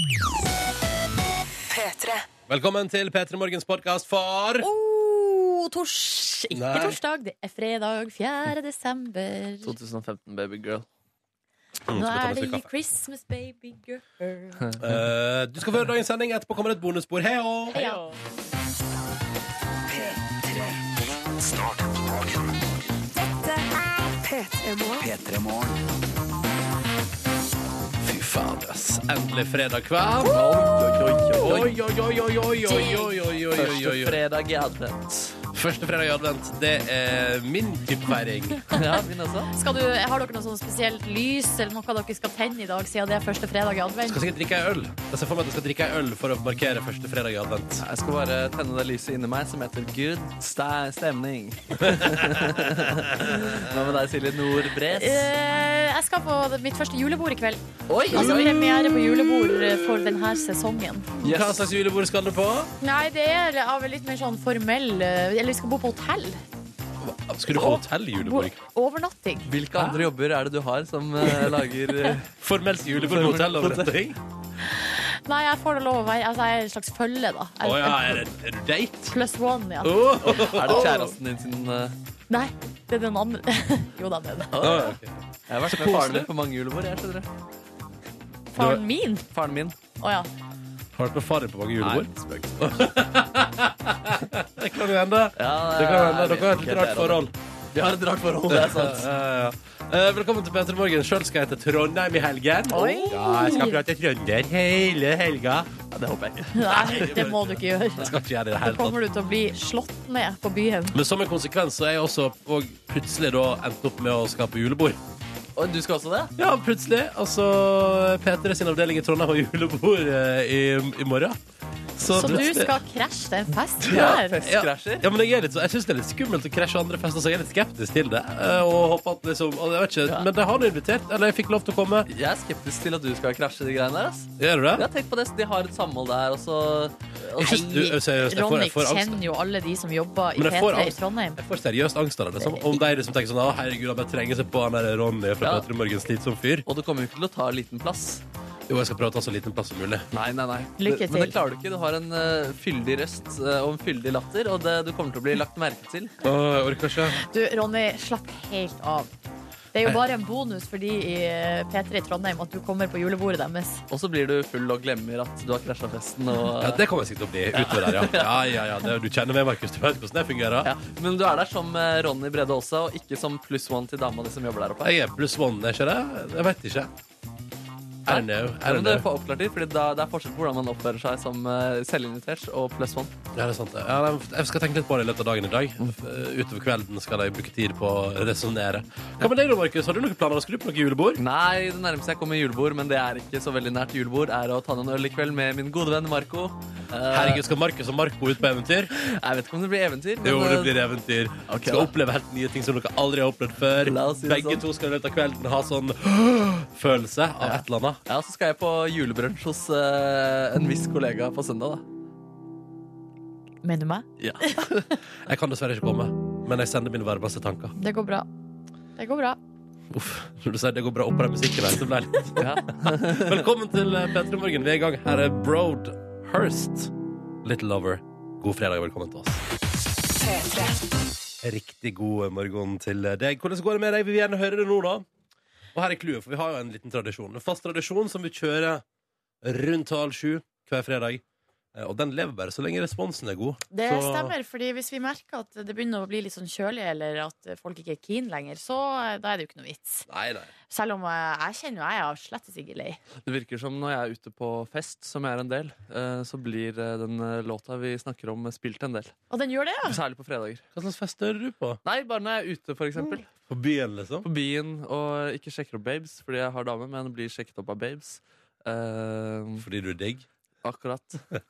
P3. Velkommen til P3 Morgens podcast for Ikke Nei. torsdag, det er fredag 4. desember 2015, babygirl. Nå skal vi ta er med det oss litt kaffe? Christmas, baby girl. Du skal få høre dagens sending. Etterpå kommer det et bonusspor. Hei og Ja. P3 Morgen. Fy faen, ass. Endelig fredag kveld. Oi, oi, oi, oi, oi, oi, oi, oi, oi, oi, Første oi. fredag i advent. Første fredag i advent, det er min type feiring. Ja, min også. Har dere noe sånn spesielt lys eller noe dere skal tenne i dag, siden det er første fredag i advent? Skal sikkert drikke ei øl. Jeg ser for meg at jeg skal drikke ei øl for å markere første fredag i advent. Jeg skal bare tenne det lyset inni meg som heter good stemning. Hva med deg, Silje Nordbres? Jeg skal på mitt første julebord i kveld. Oi! Altså premiere på julebord for denne sesongen. Hva slags julebord skal du på? Nei, det er av litt mer sånn formell. Eller vi skal bo på hotell. Skal du på hotell-julebord? Overnatting. Hvilke andre jobber er det du har som lager Formelt julebord på hotell over dette? Nei, jeg får det lov å være. Altså, jeg er en slags følge, da. Åja, er du date? Plus one, ja. Er det kjæresten din sin Nei, det er den andre. Jo da, det er det. Okay. Jeg har vært med faren min på mange julebord, jeg skjønner det. Faren min? Faren min. Å ja. Har du vært med faren på mange julebord? Nei, spøk. Det kan jo hende. Ja, Det kan hende. Dere har et litt rart forhold. Vi har et rart forhold, det er sant. Velkommen til P3 Morgen. Selv skal jeg til Trondheim i helgen. Oi. Ja, jeg skal prate trønder hele helga. Ja, det håper jeg ikke. Nei, det må du ikke gjøre. Jeg skal ikke gjøre det i det Da hele tatt. kommer du til å bli slått ned på byen. Men som en konsekvens så er jeg også og plutselig da endt opp med å skal på julebord. Og du skal også det? Ja, plutselig. Altså, P3 sin avdeling i Trondheim har julebord i morgen. Så du plutselig- skal krasje til en fest Ja, der? festkrasjer. Ja, men jeg synes det er litt skummelt å krasje andre fester, så jeg er litt skeptisk til det. Og håper at liksom, og jeg vet ikke, Ja. men det har du invitert, eller jeg fikk lov til å komme. Jeg er skeptisk til at du skal krasje de greiene der. Ass. Gjør du det? Jeg har tenkt på det, de har et samhold der, og så Jeg synes, du, seriøst, Ronny jeg får angst. kjenner jo alle de som jobber i Men jeg får P3 i angst. Trondheim. Jeg får seriøst angst av det. Liksom. Om de liksom tenker sånn, herregud, han bare trenger seg på han der Ronny fra Ja. P3 Morgen, slitsom fyr. Og du kommer jo ikke til å ta en liten plass. Jo, jeg skal prøve å ta så liten plass som mulig. Nei. Lykke Men det til. klarer du ikke. Du har en fyldig røst og en fyldig latter, og du kommer til å bli lagt merke til. Åh, jeg orker ikke. Du, Ronny, slapp helt av. Det er jo bare en bonus for de i P3 i Trondheim at du kommer på julebordet deres. Og så blir du full og glemmer at du har krasja festen. Og, Ja, det kommer jeg sikkert til å bli utover der, ja. Ja. Du kjenner meg, Markus. Du vet hvordan det fungerer. Ja. Men du er der som Ronny Brede også, og ikke som pluss one til dama di som jobber der oppe. Jeg er pluss one, er ikke det? Jeg vet ikke. I don't know. Ja, men det får oppklart litt, fordi det er forskjell på hvordan man oppfører seg som selvinvitert og pluss one. Ja, det er sant. Ja, jeg skal tenke litt på det i løpet av dagen i dag. Utover kvelden skal jeg bruke tid på å resonnere. Hva med deg da, Markus? Har du noen planer? Skal du på noe julebord? Nei, det nærmeste jeg kommer julebord, men det er ikke så veldig nært julebord, er å ta noen øl i kveld med min gode venn Marco. Herregud, skal Markus og Marco ut på eventyr? Jeg vet ikke om det blir eventyr. Men, Jo, det blir eventyr. Ok, Skal da. oppleve helt nye ting som dere aldri har opplevd før. La oss si det Begge sånn. to skal i løpet av kvelden ha sånn følelse av et eller annet. Ja, så skal jeg på julebrunsj hos en viss kollega på søndag, da. Mener du meg? Ja. Jeg kan dessverre ikke komme, men jeg sender mine varmeste tanker. Det går bra. Det går bra. Uff, når du sier det går bra opp på den musikken der, så ble jeg litt Ja. Velkommen til P3 Morgen. Vi er i gang. Her er Broadhurst, Little Lover. God fredag og velkommen til oss. Riktig god morgen til deg. Hvordan går det med deg? Vi vil gjerne høre det nå, da. Og her er clouet, for vi har jo en liten tradisjon. En fast tradisjon som vi kjører rundt 6:30 hver fredag. Og den lever bare så lenge responsen er god. Det Så- stemmer, fordi hvis vi merker at det begynner å bli litt sånn kjølig, eller at folk ikke er keen lenger, så da er det jo ikke noe vits. Nei. Selv om jeg kjenner jo jeg er slett ikke lei. Det virker som når jeg er ute på fest, som jeg er en del, så blir den låta vi snakker om, spilt en del. Og den gjør det, ja. Særlig på fredager. Hva slags fest er du på? Nei, bare når jeg er ute, for eksempel. På byen, liksom? På byen, og ikke sjekker opp babes, fordi jeg har dame, men blir sjekket opp av babes. Fordi du er digg? Akkurat.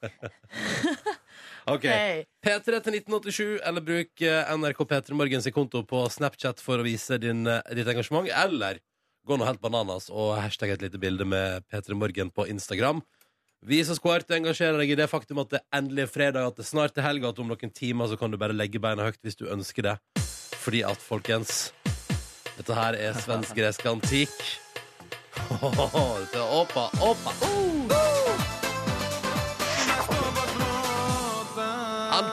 Ok. P3 til 1987, eller bruk NRK P3 Morgens konto på Snapchat for å vise ditt engasjement, eller gå nå helt bananas og hashtag et lite bilde med P3 Morgen på Instagram. Vis oss hvor du engasjerer deg i det faktum at det endelig er fredag, at det snart er helg, at om noen timer så kan du bare legge beina høyt hvis du ønsker det. Fordi at, folkens, dette her er svensk-gresk antikk. Dette er åpa.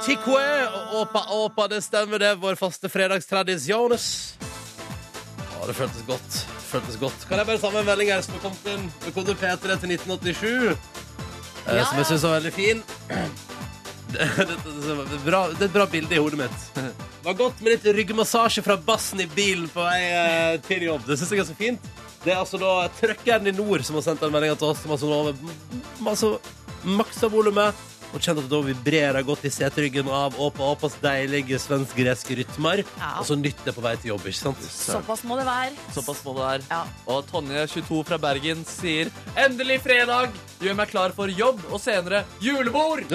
Tikwe og Åpa Åpa, det stemmer det. Vår faste fredagstradisjones. Det føltes godt. Kan jeg bare ta med en melding her som har kommet inn med kode P3 til 1987, som jeg synes var veldig fin. Det er et bra bilde i hodet mitt. Det var godt med litt ryggmassasje fra bassen i bilen på vei til jobb. Det synes jeg er så fint. Det er altså da trøkkeren i nord som har sendt en melding til oss, som har maksa volumet og kjent at det da vibrerer godt i seteryggen av Åpas deilige svensk-greske rytmer. Og så nytt det på vei til jobb, ikke sant? Såpass må det være. Ja. Og Tonje, 22 fra Bergen, sier endelig fredag! Gjør meg klar for jobb og senere julebord!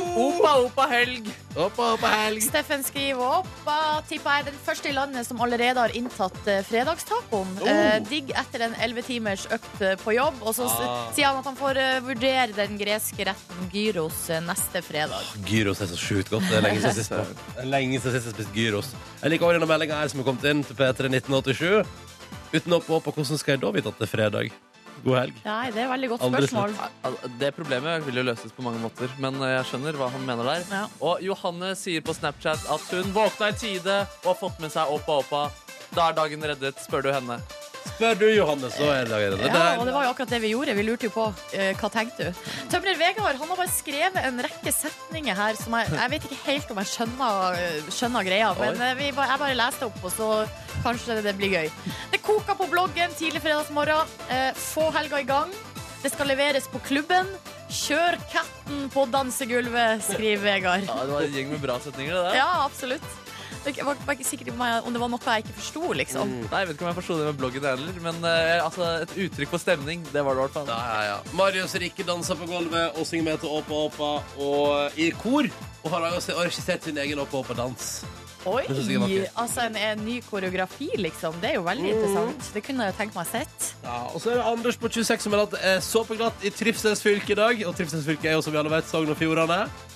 Opa helg! Steffen skriver Åpa tipper jeg er den første i landet som allerede har inntatt fredagstacoen. Digg etter en 11 timers økt på jobb. Og så sier han at han får vurdere den greske retten gyros neste fredag. Gyros er så sjukt godt. Det er lenge siden sist jeg spiste gyros. Jeg liker også denne meldingen her som er kommet inn til P3 1987. Uten å på hvordan skal jeg da vite at det er fredag? God helg. Nei, det er et veldig godt spørsmål. Det problemet vil jo løses på mange måter, men jeg skjønner hva han mener der. Ja. Og Johanne sier på Snapchat at hun våkna i tide og har fått med seg Åpa. Da er dagen reddet, spør du henne. Spør du, Johanne, så er det dagen reddet. Ja, og det var jo akkurat det vi gjorde. Vi lurte jo på hva tenkte du. Tømrer Vegard, han har bare skrevet en rekke setninger her som jeg vet ikke helt om jeg skjønner greia, men jeg bare leste opp, og så kanskje det blir gøy. Det koker på bloggen tidlig fredagsmorgen. Få helga i gang. Det skal leveres på klubben. Kjør katten på dansegulvet, skriver Vegard. Ja, det var en gjeng med bra setninger, det der. Ja, absolutt. Jeg var ikke sikker på om det var noe jeg ikke forsto, liksom. Nei, jeg vet ikke om jeg forstod det med bloggen heller, men et uttrykk for stemning, det var det i hvert fall. Ja. Marius Rikke danser på gulvet og synger med til Åpa og i kor, og har regissert sin egen Åpa-dans. Oi, altså en ny koreografi, liksom. Det er jo veldig interessant. Det kunne jeg jo tenkt meg sett. Ja, og så er det Anders på 26 som har hatt såpeglatt i Trivselsfylke i dag. Og Trivselsfylke er jo, som vi alle vet, Sogn og Fjordane.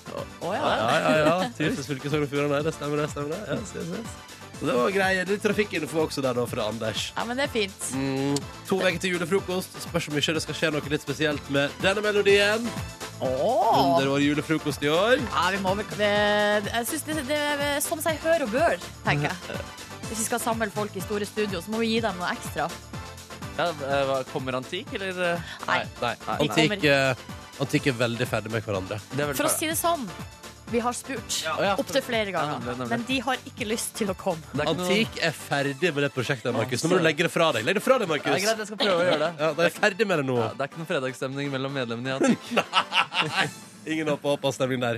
Ja. Trivselsfylke, Sogn og Fjordane. Det stemmer. Yes. Så det var greier. Litt trafikkinfo også der da fra Anders. Ja, men det er fint. 2 uker til julefrokost. Spørs om ikke det skal skje noe litt spesielt med denne melodien. Under vår julefrokost i år. Ja, vi må jeg synes det er som seg hør og bør, tenker jeg. Hvis vi skal samle folk i store studio, så må vi gi dem noe ekstra. Ja, kommer Antik, eller? Nei. Antik er veldig ferdig med hverandre. For å si det sånn, vi har spurt opp til flere ganger, men de har ikke lyst til å komme. Antik er ferdig med det prosjektet, Markus. Nå må du legge det fra deg. Legg det fra deg, Markus. Ja, greit, jeg skal prøve å gjøre det. Ja, det er ferdig med det nå. Ja, det er ikke noen fredagsstemning mellom medlemmene i Antik. Nei, ingen Åpa-stemning der.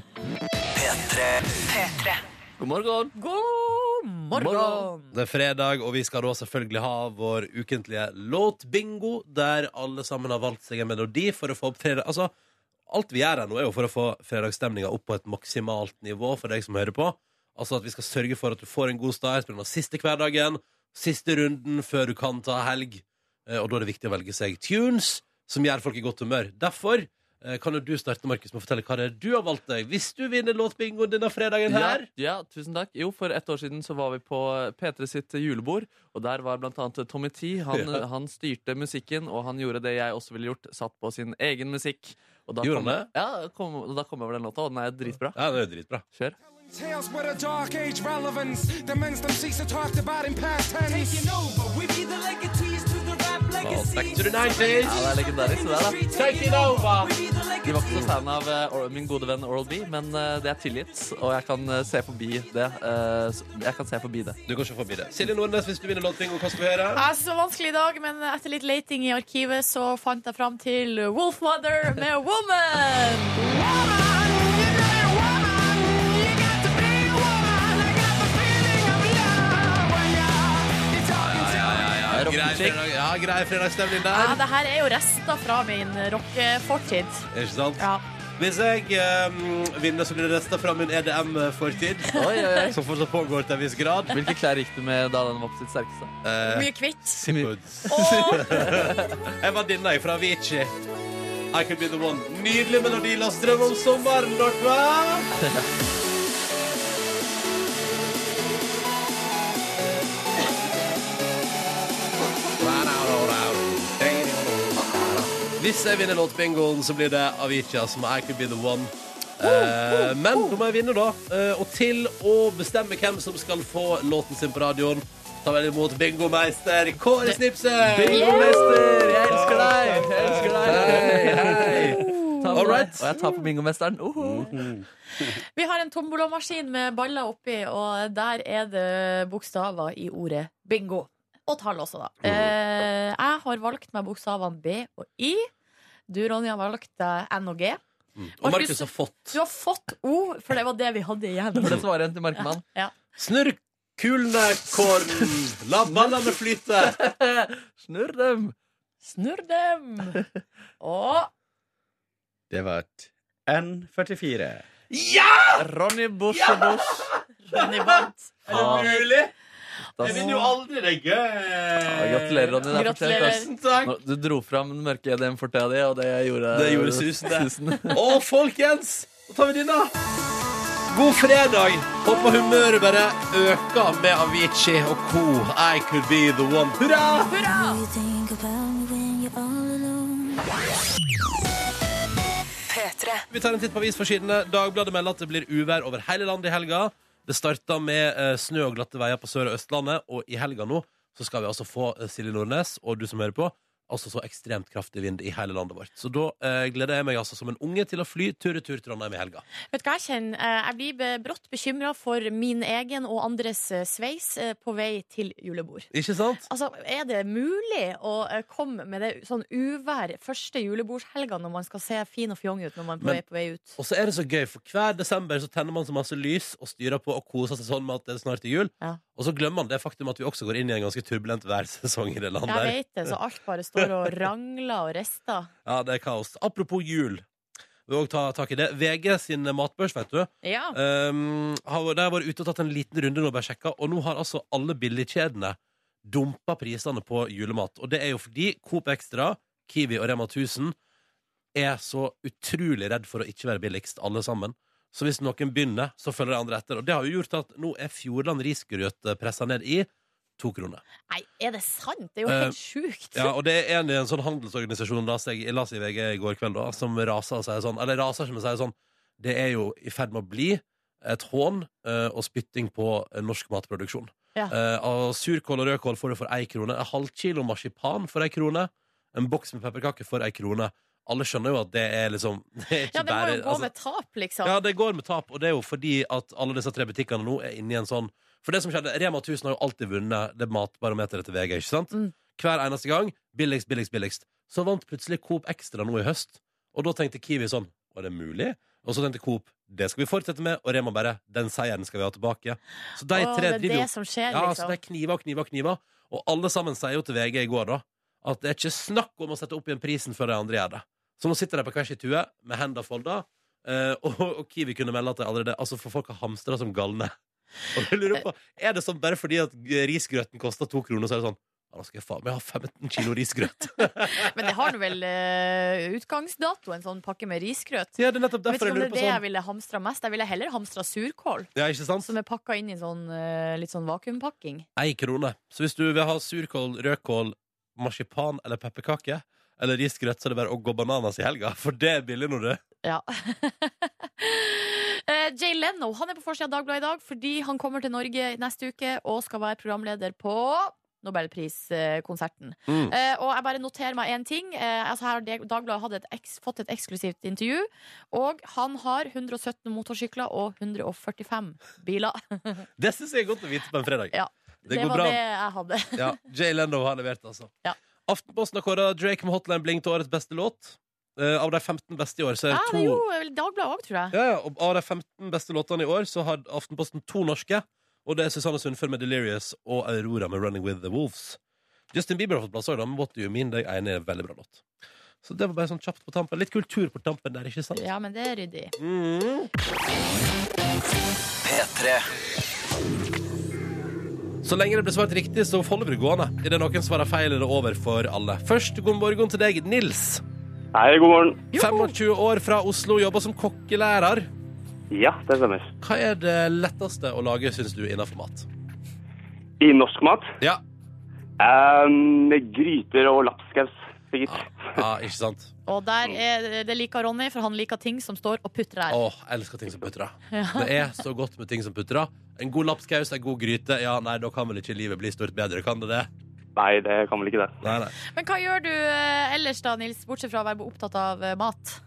P3. God morgen. God morgen. Det er fredag, og vi skal da selvfølgelig ha vår ukentlige låtbingo, der alle sammen har valgt seg en melodi for å få opp fredag. Altså, alt vi gjør her nå er jo for å få fredagsstemninga opp på et maksimalt nivå for deg som hører på. Altså at vi skal sørge for at du får en god start på den siste hverdagen, siste runden før du kan ta helg. Og da er det viktig å velge seg tunes som gjør folk i godt humør. Derfor kan jo du starte, Markus, med å fortelle hva det er du har valgt deg hvis du vinner låtbingoen denne fredagen her. Ja, tusen takk. Jo, for 1 år siden så var vi på P3 sitt julebord, og der var blant annet Tommy T. Han styrte musikken, og han gjorde det jeg også ville gjort, satt på sin egen musikk. Og da gjorde han det? Ja, da kom jeg over den låta, og den er dritbra. Ja, den er dritbra. Kjør. Tales with a dark age relevance. The men's them cease to talk about in past tense. Taking over, we be the legacies to the rap legacy. Back to the 90s. Ja, det er legendarisk det der, da. Take it over. De var ikke så fan av min gode venn Oral B, men det er tilgitt, og jeg kan se forbi det. Du kan se forbi det. Silje Nordnes, hvis du vinner låtbingo, hva skal vi gjøre? Så vanskelig i dag, men etter litt leting i arkivet så fant jeg fram til Wolfmother med Woman. Grei fredagsstemning der. Ja, det her er jo rester fra min rockefortid. Ikke sant? Ja. Hvis jeg vinner, så blir det rester fra min EDM-fortid. Som fortsatt pågår til en viss grad. Hvilke klær gikk du med da den var på sitt sterkeste? Mye kvitt. Jeg var denne fra Avicii. I Could Be The One. Nydelig melodi. La oss drømme om sommeren, dere. Hvis jeg vinner låtbingoen, så blir det Avicii som I Could Be The One. Men da må jeg vinne da. Og til å bestemme hvem som skal få låten sin på radioen, tar vi imot Bingomeister Kåre Snipser. Bingomeister, jeg elsker deg. Hei. All right. Og jeg tar på bingomesteren. Vi har en tombolamaskin med baller oppi, og der er det bokstaver i ordet bingo. Og tall også, da. Jeg har valgt meg bokstavene B og I. Du, Ronny, har valgt N og G. Og Markus har fått. Du har fått O, for det var det vi hadde igjen. For det svarer igjen til Markmann. Ja. Snurr kulene, Kåren. La ballene flyte. Snurr dem. Snurr dem. Og Det var et N44. Ja! Ronny Bosch og Bosch. Ronny vant. Er det mulig? Da- Jeg vinner jo aldri, det er gøy. Gratulerer, Ronny. Det er fortjent, Gratulerer. ass. Tusen takk. Nå- Du dro fram den mørke EDM-fortida di, og det gjorde Det gjorde susen, det. Å, folkens, nå tar vi denne. God fredag. Håper humøret bare øker med Avicii og co. I could be the one. Hurra! hurra! Vi tar en titt på avisforsidene. Dagbladet melder at det blir uvær over hele landet i helga. Det starta med snø og glatte veier på Sør- og Østlandet, og i helga nå så skal vi altså få Silje Nordnes og du som hører på, altså så ekstremt kraftig vind i hele landet vårt. Så da gleder jeg meg altså som en unge til å fly tur-retur Trondheim i helga. Vet du hva jeg kjenner? Jeg blir brått bekymret for min egen og andres sveis på vei til julebord. Ikke sant? Altså, er det mulig å komme med det sånn uvær første julebordshelga når man skal se fin og fjong ut når man er på vei ut? Og så er det så gøy, for hver desember så tenner man så masse lys og styrer på og koser seg sånn med at det snart er jul. Ja. Og så glemmer man det faktum at vi også går inn i en ganske turbulent værsesong i det landet. Jeg vet det, så alt bare står og rangler og rister. Ja, det er kaos. Apropos jul. Vi vil også ta tak i det. VG sin matbørs, vet du. Ja. Der har vært ute og tatt en liten runde nå og bare sjekka, og nå har altså alle billigkjedene dumpa prisene på julemat. Og det er jo fordi Coop Extra, Kiwi og Rema 1000 er så utrolig redd for å ikke være billigst, alle sammen. Så hvis noen begynner, så følger de andre etter. Og det har jo gjort at nå er Fjordland risgrøt presset ned i 2 kroner. Nei, er det sant? Det er jo helt sjukt. Ja, og det er en sånn handelsorganisasjon jeg las i VG i går kveld da, som raser og sier sånn, eller raser som sier sånn, det er jo i ferd med å bli et hån og spytting på norsk matproduksjon. Ja. Og surkål og rødkål får du for 1 krone, en halv kilo marsipan for 1 krone, en boks med pepperkake for 1 krone. Alle skjønner jo at det er liksom det er ikke Ja, det må bare, jo gå med tap, liksom. Ja, det går med tap, og det er jo fordi at alle disse 3 butikkene nå er inne i en sånn. For det som skjedde, Rema 1000 har jo alltid vunnet det matbarometeret til VG, ikke sant? Hver eneste gang, billigst, billigst, billigst. Så vant plutselig Coop Extra nå i høst, og da tenkte Kiwi sånn, var det mulig? Og så tenkte Coop, det skal vi fortsette med, og Rema bare, den seieren skal vi ha tilbake. Så de tre det er driver det som skjer, ja, liksom. så de kniver, og alle sammen sier jo til VG i går da, at det er ikke snakk om å sette opp igjen prisen før de andre gjør det. Så nå sitter de på hver sin tue, med hendene folda, og Kiwi kunne melde at de allerede, altså for folk har hamstret som galne. Og jeg lurer på, er det sånn bare fordi at risgrøten koster 2 kroner, så er det sånn, ja, da skal jeg faen, men jeg har 15 kilo risgrøt. Men det har nå vel utgangsdato, en sånn pakke med risgrøt. Ja, det er nettopp Jeg vet derfor ikke om jeg det lurer er på det jeg sånn. ville hamstra mest. Jeg ville heller hamstra surkål, Ja, ikke sant? som er pakka inn i sånn, litt sånn vakuumpakking. 1 krone. Så hvis du vil ha surkål, rødkål, marsipan eller pepperkake, eller risgrøt, så er det bare å gå bananas i helga, for det er billig nå, det. Ja. Jay Leno han er på forsiden av Dagbladet i dag fordi han kommer til Norge neste uke og skal være programleder på Nobelpriskonserten. Og jeg bare noterer meg en ting. Altså her har Dagbladet fått et eksklusivt intervju, og han har 117 motorsykler og 145 biler. Det synes jeg er godt å vite på en fredag. Ja, det går var bra. det jeg hadde. Ja, Jay Leno har levert, altså. Ja. Aftenposten har kåret Drake med Hotline Bling til årets beste låt. Av de 15 beste i år, så er Ja, det det 2 gjorde vel Dagbladet òg, tror jeg. Ja, og av de 15 beste låtene i år så har Aftenposten 2 norske, og det er Susanne Sundfør med Delirious og Aurora med Running With The Wolves. Justin Bieber har fått plass også, da, men What Do You Mean, det er en veldig bra låt. Så det var bare sånn kjapt på tampen. Litt kultur på tampen der, ikke sant? Ja, men det er ryddig. P3. Så lenge det blir svart riktig, så holder vi det gående. Er det noen svarer feil, er det over for alle. Først, god morgen til deg, Nils. Hei, god morgen. 25 år fra Oslo, jobber som kokkelærer. Ja, det stemmer. Hva er det letteste å lage, synes du, innenfor mat? I norsk mat? Ja. Gryter og lapskaus, sikkert. Ja, ikke sant? Og det liker Ronny, for han liker ting som står og putrer. Åh, jeg elsker ting som putrer. Det er så godt med ting som putrer. En god lapskaus, en god gryte. Ja, nei, da kan vel ikke livet bli stort bedre, kan det det? Nei, det kan vel ikke det. Nei. Men hva gjør du ellers da, Nils, bortsett fra å være opptatt av mat?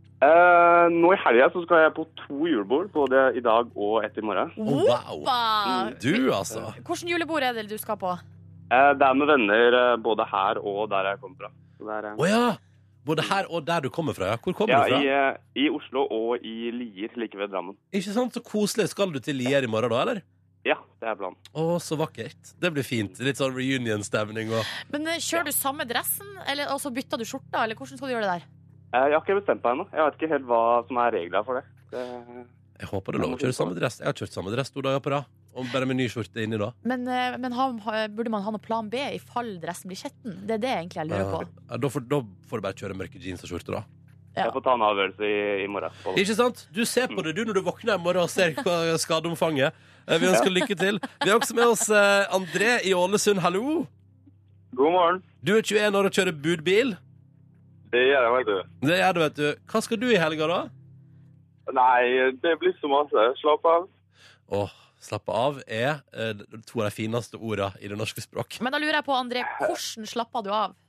Nå i helgen så skal jeg på 2 julebord, både i dag og etter i morgen. Wow. Hoppa! Du, altså. Hvilken julebord er det du skal på? Det er med venner både her og der jeg kommer fra. Så det er, Åja, både her og der du kommer fra, ja. Hvor kommer du fra? I Oslo og i Lier, like ved Drammen. Ikke sant, så koselig. Skal du til Lier i morgen da, eller? Ja, det er planen. Åh, så vakkert. Det blir fint. Litt sånn reunion-stemning og... Men kjører du samme dressen, eller altså bytter du skjorta, eller hvordan skal du gjøre det der? Jeg har ikke bestemt meg ennå. Jeg vet ikke helt hva som er regler for det. Jeg håper det er lov å kjøre samme dress. Jeg har kjørt samme dress 2 dager på rad. Og bare med ny skjorte inni da. Men burde man ha noen plan B i fall dressen blir skjetten? Det er det egentlig jeg lurer på. Ja, da får du bare kjøre mørke jeans og skjorte da. Ja. Jeg får ta en avgjørelse i morgen. Ikke sant? Du ser på det du når du våkner i morgen og ser skadeomfanget. Vi ønsker lykke til. Vi har også med oss André i Ålesund. Hallo! God morgen. Du er 21 år og kjører budbil. Det gjør jeg, vet du. Det gjør du, vet du. Hva skal du i helga da? Nei, det blir så masse. Slapp av. Slappe av er 2 av de fineste ordene i det norske språk. Men da lurer jeg på, André, hvordan slapper du av?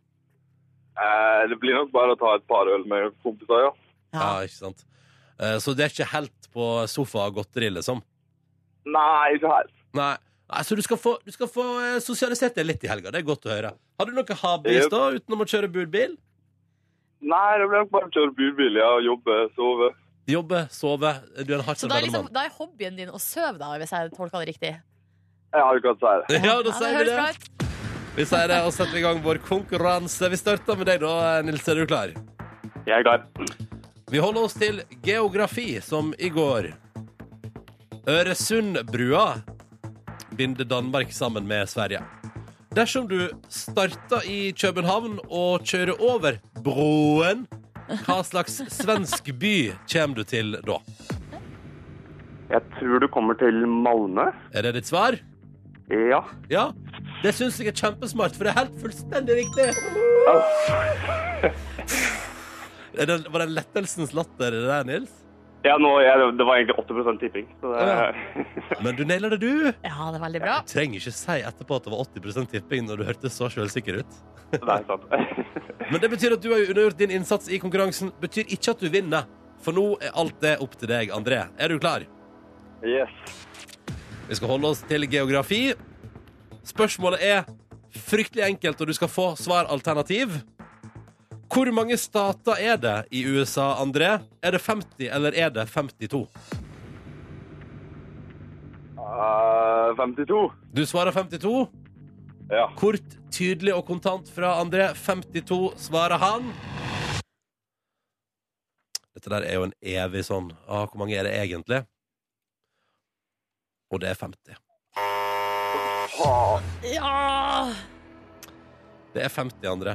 Det blir nok bare å ta et par øl med kompiser, ja. Ja, ikke sant. Så det er ikke helt på sofa og godteri, liksom? Nei, ikke helt. Nei, så du skal få sosialisert deg litt i helga. Det er godt å høre. Har du noe hobbies da, utenom å kjøre budbil? Nei, det blir nok bare å kjøre budbil, ja. Jobbe, sove. Jobbe, sove. Du er en Så da er hobbyen din å søve, da, hvis jeg tolker det riktig? Ja, du kan si det. Ja, da sier vi det. Vi sier det, og setter i gang vår konkurranse. Vi starter med deg da, Nils. Er du klar? Jeg er klar. Vi holder oss til geografi, som i går. Øresundbrua binder Danmark sammen med Sverige. Dersom du starter i København og kjører over broen, hva slags svensk by kommer du til da? Jeg tror du kommer til Malmö. Er det ditt svar? Ja. Ja, det synes jeg er kjempesmart, for det er helt fullstendig riktig. Var det lettelsens latter det der, Nils? Ja, det var egentlig 8% tipping. Så det... Men du nailer det, du. Ja, det er veldig bra. Du trenger ikke si etterpå at det var 80% tipping når du hørtes så selvsikker ut. Det er sant. Men det betyr at du har undergjort din innsats i konkurransen. Betyr ikke at du vinner. For nå er alt det opp til deg, André. Er du klar? Yes. Vi skal holde oss til geografi. Spørsmålet er fryktelig enkelt, og du skal få svaralternativ. Hvor mange stater er det i USA, André? Er det 50, eller er det 52? 52. Du svarer 52. Ja. Kort, tydelig og kontant fra André. 52 svarer han. Dette der er jo en evig sånn hvor mange er det egentlig? Og det er 50. Ja! Det er 50, André.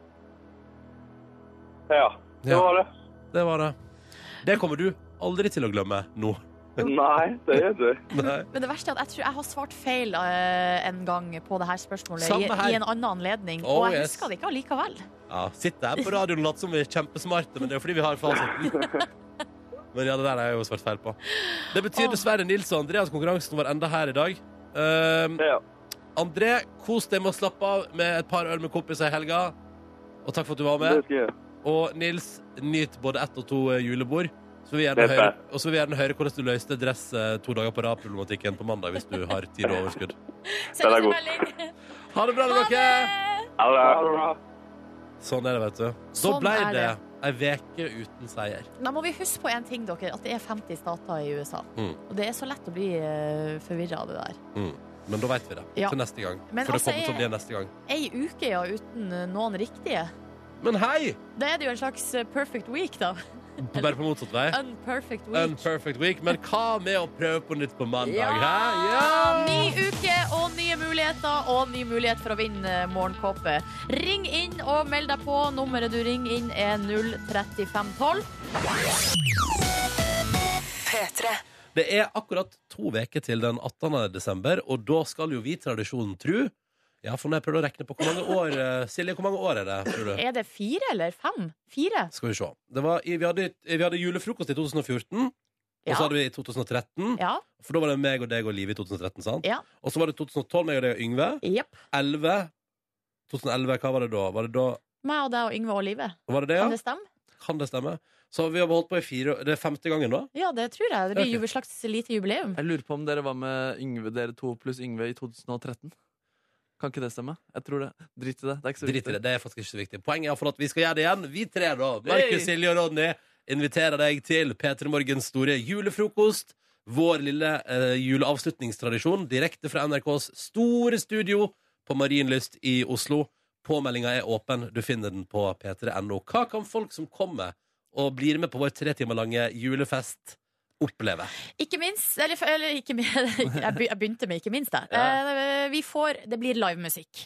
Ja, det var det. Det var det. Det kommer du aldri til å glemme nå. Nei, det er det. Nei. Men det verste er at jeg tror jeg har svart feil en gang på det her spørsmålet Samme her. i en annen anledning. Oh, og jeg yes. husker det ikke allikevel. Ja, sitter her på radioen og later som vi er kjempesmarte, men det er fordi vi har fasiten. Men ja, det der har jeg jo svart feil på. Det betyr dessverre Nils og Andreas konkurransen var enda her i dag. Ja. André, kos deg med å slappe av med et par øl med kompiser i helga. Og takk for at du var med. Det skal jeg. Og Nils, nyt både 1 og 2 julebord. Så vil vi Det er gjerne høre hvordan du løste dress 2 dager på rad-problematikken på mandag hvis du har tid og overskudd. Send oss en melding. Ha det bra, dere! Ha det. Sånn er det, vet du. Da Sånn ble er det det. ei veke uten seier. Da må vi huske på en ting, dere, at det er 50 stater i USA. Og det er så lett å bli forvirret av det der. Men da vet vi det Ja. til neste gang. Men For det altså, kommer til å bli neste gang. Ei uke ja, uten noen riktige. Men hei! Da er det jo en slags perfect week, da. Bare på motsatt vei. Unperfect week. Unperfect week. Men hva med å prøve på nytt på mandag? Ja! Hæ? Ja! Ny uke og nye muligheter, og ny mulighet for å vinne morgenkåpe. Ring inn og meld deg på. Nummeret du ringer inn er 03512. Det er akkurat 2 veker til den 18. desember, og da skal jo vi tradisjonen tro Ja, for når jeg prøvde å regne på hvor mange år Silje, hvor mange år det, tror du? Er det 4 eller 5? 4? Skal vi se. Vi hadde julefrokost i 2014, og så hadde vi i 2013. Ja. For da var det meg og deg og Liv i 2013, sant? Ja. Og så var det 2012, meg og deg og Yngve. Jepp. 2011, hva var det da? Var det da? Meg og deg og Yngve og Live. Var det det, ja? Kan det stemme? Kan det stemme? Så vi har holdt på i 4 år. Det er 50 gangen da? Ja, det tror jeg. Det blir et slags lite jubileum. Jeg lurer på om dere var med Yngve, dere to pluss Yngve i 2013. Kan ikke det stemme? Jeg tror det. Drit i det. Det er ikke så viktig. Det er faktisk ikke så viktig. Poenget er for at vi skal gjøre det igjen. Vi 3 da. Markus, Silje og Ronny inviterer deg til P3 Morgens store julefrokost. Vår lille juleavslutningstradisjon direkte fra NRKs store studio på Marienlyst i Oslo. Påmeldinga er åpen. Du finner den på p3.no. Hva kan folk som kommer og blir med på vår 3 timer lange julefest oppleve? Ikke minst, eller ikke jeg begynte med ikke minst der. Det blir livemusikk.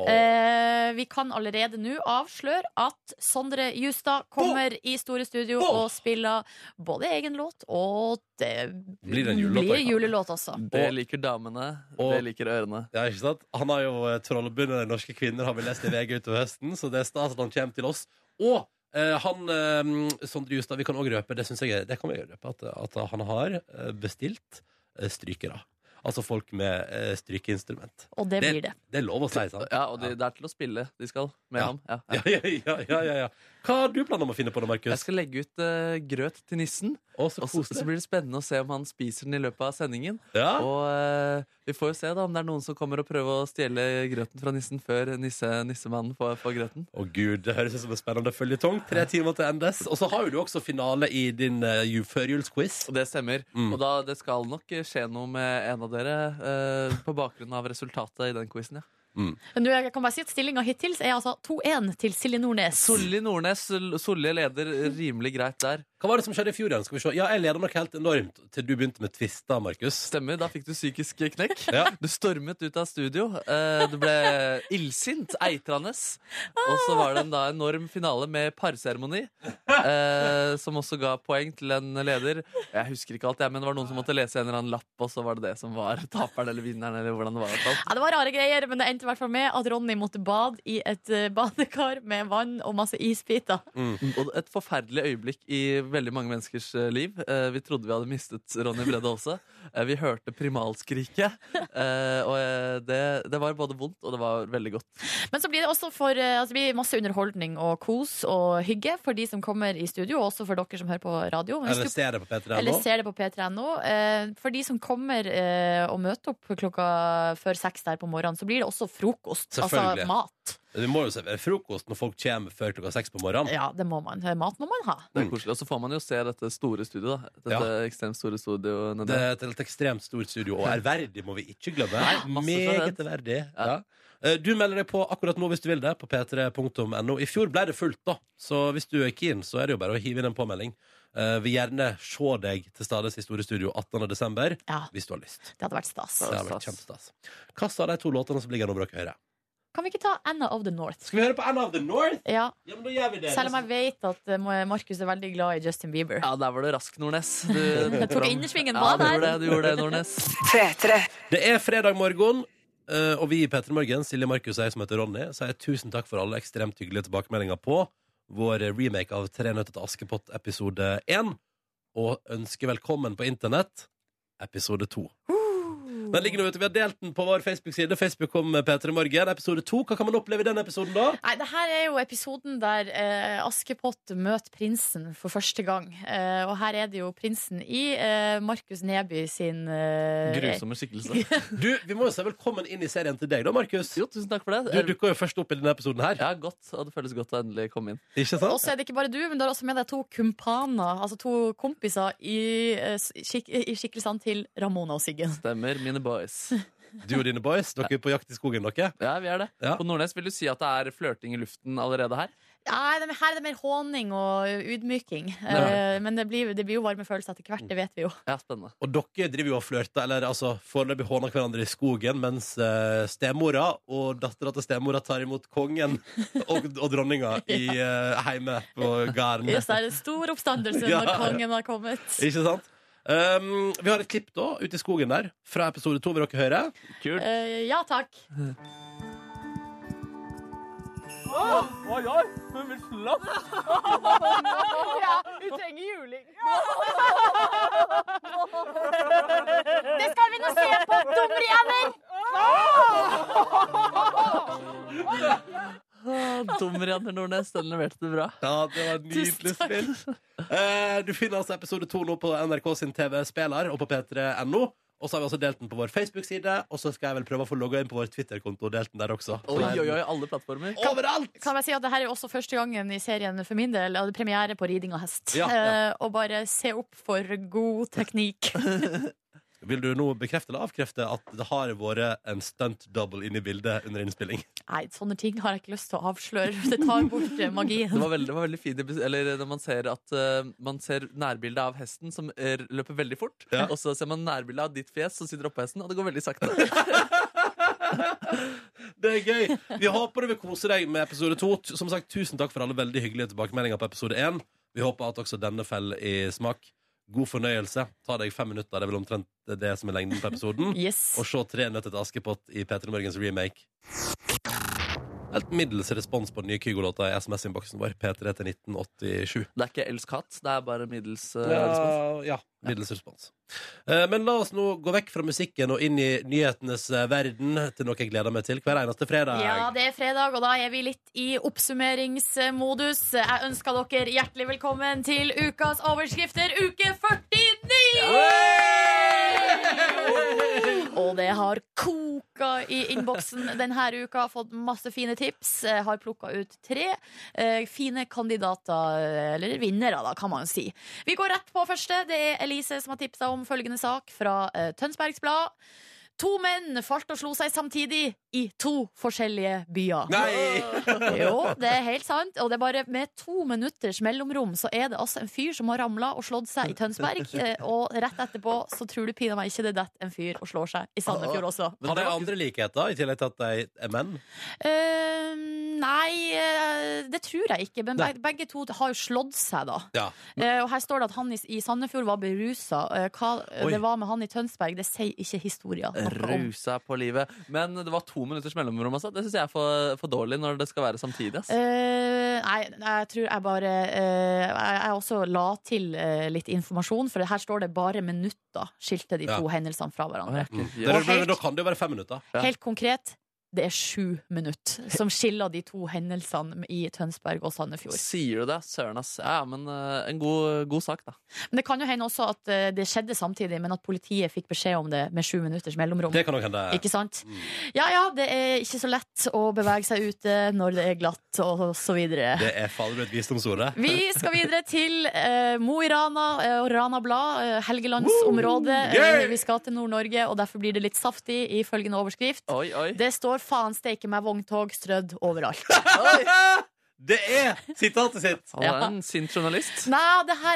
Vi kan allerede nå avsløre at Sondre Justad kommer i store studio og spiller både egen låt og det blir julelåt også. Det liker damene, det liker ørene. Ja, ikke sant? Han har jo trollbundet norske kvinner, har vi lest i VG utover høsten, så det er stas at han kommer til oss. Og Sondre Justad, vi kan også røpe, det kan vi røpe, at han har bestilt strykere. Altså folk med strykeinstrument. Og det blir det. Det er lov å si, sant? Ja, og det er til å spille de skal med ham. Ja. Hva har du planer om å finne på da, Markus? Jeg skal legge ut grøt til nissen. Og så blir det spennende å se om han spiser den i løpet av sendingen. Ja. Og vi får jo se da om det er noen som kommer og prøver å stjele grøten fra nissen før nissemannen får grøten. Å Gud, det høres ut som en spennende føljetong. 3 timer til endes. Og så har jo du også finale i din førjulsquiz. Det stemmer. Og det skal nok skje noe med en av dere på bakgrunn av resultatet i den quizen, ja. Men jeg kan bare si at stillingen hittil er altså 2-1 til Silje Nordnes. Solje leder rimelig greit der. Hva var det som skjedde i fjor igjen? Skal vi se. Ja, jeg leder nok helt enormt til du begynte med Twista, Markus. Stemmer, da fikk du psykisk knekk. Ja. Du stormet ut av studio. Du ble illsint, eitrende. Og så var det en enorm finale med parseremoni, som også ga poeng til en leder. Jeg husker ikke alt, men det var noen som måtte lese en eller annen lapp, og så var det som var taperen eller vinneren, eller hvordan det var. Ja, det var rare greier, men det endte i hvert fall med at Ronny måtte bade i et badekar med vann og masse isbiter. Og et forferdelig øyeblikk i veldig mange menneskers liv. Vi trodde vi hadde mistet Ronny Brede også. Vi hørte primalskriket, og det var både vondt, og det var veldig godt. Men så blir det også det blir masse underholdning og kos og hygge for de som kommer i studio, og også for dere som hører på radio. Eller ser det på P3.no. For de som kommer og møter opp klokka før 6 der på morgenen, så blir det også frokost. Altså mat. Vi må jo servere frokost når folk kommer før klokka 6 på morgenen. Ja, det må man. Mat må man ha. Det er koselig. Og så får man jo se dette store studioet. Dette ekstremt store studioet. Det er et ekstremt stort studio, og ærverdig må vi ikke glemme. Meget ærverdig. Ja. Du melder deg på akkurat nå hvis du vil det, på p3.no. I fjor ble det fullt, da. Så hvis du er keen, så er det jo bare å hive inn en påmelding. Vil gjerne se deg til stades i store studio 18. desember, hvis du har lyst. Det hadde vært stas. Det hadde vært kjempestas. Hva sa de 2 låtene som ligger nå, dere høre? Kan vi ikke ta Anna of the North? Skal vi høre på Anna of the North? Ja, men da gjør vi det. Selv om jeg vet at Markus er veldig glad i Justin Bieber. Ja, der var du rask, Nordnes. Jeg tok innersvingen på der. Du gjorde det, Nordnes. Det er fredag morgen, og vi i P3 Morgen, Silje, Markus og jeg som heter Ronny, sier tusen takk for alle ekstremt hyggelige tilbakemeldinger på vår remake av 3 nøtter til Askepott episode 1, og ønsker velkommen på internett episode 2. Den ligger nå ute. Vi har delt den på vår Facebook-side. Facebook om P3 Morgen, episode 2. Hva kan man oppleve i den episoden da? Nei, det her er jo episoden der Askepott møter prinsen for første gang. Og her er det jo prinsen i Markus Neby sin grusomme skikkelse. Du, vi må jo si velkommen inn i serien til deg da, Markus. Jo, tusen takk for det. Du dukker jo først opp i denne episoden her. Ja, godt. Og det føles godt å endelig komme inn. Ikke sant? Og så er det ikke bare du, men du har også med deg 2 kumpaner, altså 2 kompiser i skikkelsene til Ramona og Siggen. Stemmer, mine boys. Du og dine boys, dere er på jakt i skogen, dere? Ja, vi er det. Ja. På Nordnes vil du si at det er flørting i luften allerede her? Nei, her er det mer håning og udmyking. Men det blir jo varme følelser etter hvert, det vet vi jo. Ja, spennende. Og dere driver jo og flørter, eller altså foreløpig håner hverandre i skogen, mens stemora og dattera til stemora tar imot kongen og dronninga hjemme på gården. Ja, så er det stor oppstandelse når kongen har kommet. Ikke sant? Vi har et klipp da ute i skogen der fra episode 2. Vil dere høre? Kult. Ja, takk. Oi, hun vil slåss. Ja, du trenger juling. Det skal vi nå se på, dumrianer! Dumrianer Nordnes, den leverte det bra. Ja, det var et nydelig spill. Du finner altså episode 2 nå på NRK sin TV-spiller og på p3.no. Og så har vi også delt den på vår Facebook-side. Og så skal jeg vel prøve å få logget inn på vår Twitter-konto og delt den der også. Oi, alle plattformer. Overalt! Kan jeg si at dette er også første gangen i serien for min del, og det er premiere på riding og hest. Ja. Og bare se opp for god teknikk. Vil du nå bekrefte eller avkrefte at det har vært en stunt-double inne i bildet under innspilling? Nei, sånne ting har jeg ikke lyst til å avsløre. Det tar bort magien. Det var veldig fint eller når man ser at man ser nærbildet av hesten som løper veldig fort, og så ser man nærbildet av ditt fjes som sitter oppå hesten, og det går veldig sakte. Det er gøy. Vi håper du vil kose deg med episode 2. Som sagt, tusen takk for alle veldig hyggelige tilbakemeldinger på episode 1. Vi håper at også denne feller i smak. God fornøyelse. Ta deg 5 minutter, det er vel omtrent det som er lengden på episoden. Yes. Og se 3 nøtter til Askepott i Peter Morgens remake. Helt middels respons på den nye Kygo-låta i SMS-innboksen vår. P3 til 1987. Det er ikke elsk-hatt, det er bare middels respons. Ja, middels respons. Men la oss nå gå vekk fra musikken og inn i nyhetenes verden til noe jeg gleder meg til hver eneste fredag. Ja, det er fredag, og da er vi litt i oppsummeringsmodus. Jeg ønsker dere hjertelig velkommen til ukas overskrifter, uke 49! Og det har koka i innboksen denne uka. Fått masse fine tips. Har plukket ut 3 fine kandidater, eller vinnere da, kan man si. Vi går rett på første. Det er Elise som har tipset om følgende sak fra Tønsbergs Blad. 2 menn falt og slo seg samtidig i 2 forskjellige byer. Nei! Jo, det er helt sant. Og det er bare med 2 minutters mellomrom så er det altså en fyr som har ramlet og slått seg i Tønsberg. Og rett etterpå så tror du pinadø meg ikke det detter en fyr og slår seg i Sandefjord også. Har de andre likheter i tillegg til at de er menn? Nei, det tror jeg ikke. Men begge to har jo slått seg da. Ja. Og her står det at han i Sandefjord var beruset. Hva det var med han i Tønsberg, det sier ikke historien. Rusa på livet. Men det var 2 minutters mellomrom, altså. Det synes jeg er for dårlig når det skal være samtidig. Nei, jeg tror jeg bare jeg også la til litt informasjon, for her står det bare minutter skilte de 2 hendelsene fra hverandre. Da kan det jo være 5 minutter. Helt konkret, det er 7 minutter som skiller de 2 hendelsene i Tønsberg og Sandefjord. Sier du det? Søren, ass. Ja, men en god sak, da. Men det kan jo hende også at det skjedde samtidig, men at politiet fikk beskjed om det med 7 minutters mellomrom. Det kan nok hende. Ikke sant? Ja, det er ikke så lett å bevege seg ute når det er glatt, og så videre. Det er faller et visdomsord, det. Vi skal videre til Mo i Rana og Rana Blad, Helgelandsområdet. Vi skal til Nord-Norge, og derfor blir det litt saftig i følgende overskrift. Oi. Det står faen steike meg vogntog strødd overalt. Det er sitatet sitt. Han er en sint journalist. Nei, det her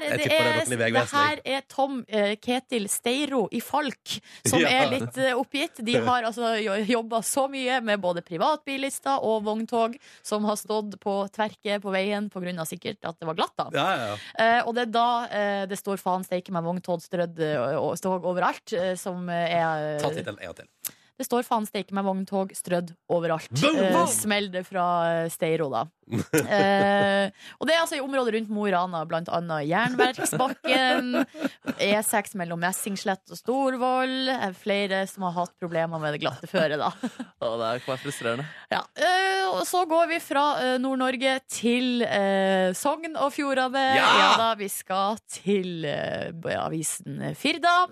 er Tom Ketil Steiro i Falk som er litt oppgitt. De har altså jobbet så mye med både privatbilister og vogntog som har stått på tverke på veien på grunn av sikkert at det var glatt da. Og det er da det står faen steike meg vogntog strødd overalt som er... Ta tittelen en gang til. Det står faen steike med vogntog strødd overalt. Smell det fra Steiro, da. Og det er altså i området rundt Mo i Rana, blant annet Jernverksbakken, E6 mellom Messingslett og Storvoll. Flere som har hatt problemer med det glatte føret, da. Det er ikke frustrerende. Ja. Og så går vi fra Nord-Norge til Sogn og Fjordane. Ja da, vi skal til avisen Firda.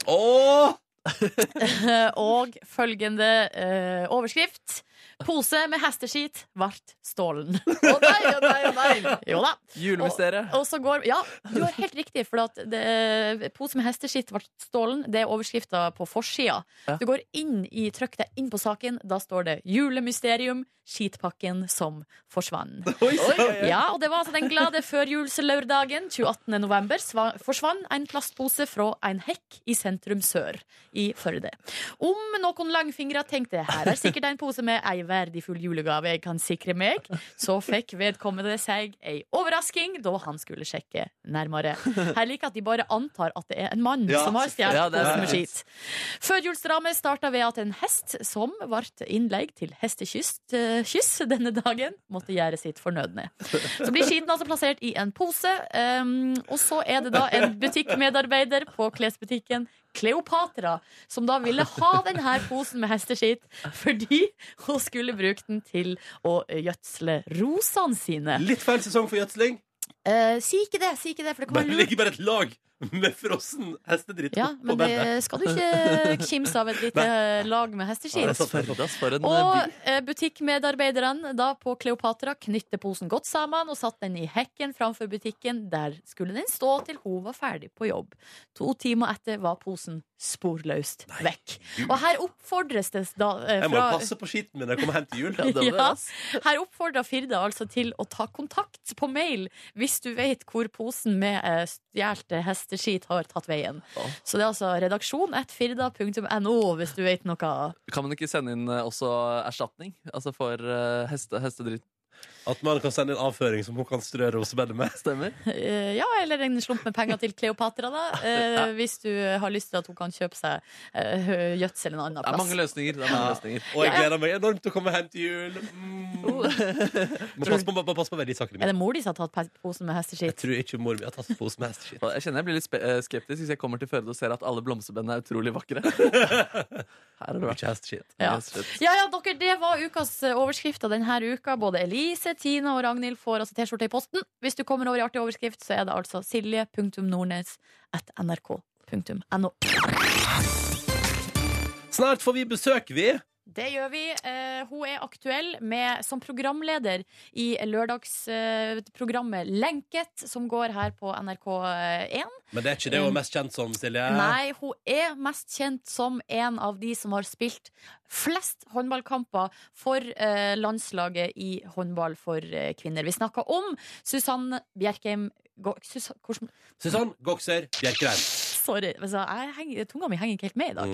Og følgende overskrift: pose med hesteskit vart stålen. Nei. Jo da. Julemysteriet. Og så går, ja, du har helt riktig, for at pose med hesteskit vart stålen. Det er overskrifta på forsida. Du går inn i, trykk deg inn på saken. Da står det 'Julemysterium. Skitpakken som forsvann'. Ja, og det var altså den glade førjulslørdagen 28. november forsvann en plastpose fra en hekk i sentrum sør i Førde. Om noen langfingre tenkte her er sikkert en pose med ei verdifull julegave jeg kan sikre meg, så fikk vedkommende seg ei overrasking da han skulle sjekke nærmere. Her liker at de bare antar at det er en mann som har stjålet posen med skit. Førjulsdramet starta ved at en hest som ble innlegg til hestekyss denne dagen, måtte gjøre sitt fornødne. Så blir skiten altså plassert i en pose, og så er det da en butikkmedarbeider på klesbutikken Kleopatra, som da ville ha denne posen med hesteskitt fordi hun skulle bruke den til å gjødsle rosene sine. Litt feil sesong for gjødsling. Si ikke det, for det kan være Det lurt. ligger bare et lag med frossen hestedritt Ja, på men bedet. det skal du ikke kimse av et lite lag med hesteskitt. For en Og butikkmedarbeideren da på Kleopatra knytte posen godt sammen og satt den i hekken framfor butikken. Der skulle den stå til hun var ferdig på jobb. 2 timer etter var posen sporløst vekk. Og her oppfordres det da Jeg må passe på skiten min når jeg kommer hjem til jul. Ja, her oppfordrer Firda altså til å ta kontakt på mail hvis du vet hvor posen med stjålet hesteskit har tatt veien. Så det er altså redaksjon@firda.no hvis du vet noe. Kan man ikke sende inn også erstatning? Altså for hestedritt? At man kan sende en avføring som hun kan strø rosebedet med. Stemmer? Ja, eller en slump med penger til Kleopatra da, hvis du har lyst til at hun kan kjøpe seg gjødsel en annen Det er mange plass. løsninger. Og jeg gleder meg enormt til å komme hjem til jul. Må passe på verdisakene Er mine. det mor de som har tatt posen med Jeg hesteskitt? tror ikke mor mi har tatt pose med hesteskitt. Jeg kjenner jeg blir litt skeptisk hvis jeg kommer til Førde og ser at alle blomsterbendene er utrolig vakre. Her har det vært Ikke hesteskitt. Ja. Ja, dere, det var ukas overskrifter denne uka. Både Elise, Tina og Ragnhild får altså T-skjorte i posten. Hvis du kommer over i artig overskrift, så er det altså silje.nordnes@nrk.no. Snart får vi besøk, vi. Det gjør vi. Hun er aktuell som programleder i lørdagsprogrammet Lenket, som går her på NRK1. Men det er ikke det hun er mest kjent som, Silje. Nei, hun er mest kjent som en av de som har spilt flest håndballkamper for landslaget i håndball for kvinner. Vi snakker om Susanne Bjerkheim Susann Gokser Bjerkreim. Sorry, tunga mi henger ikke helt med i dag.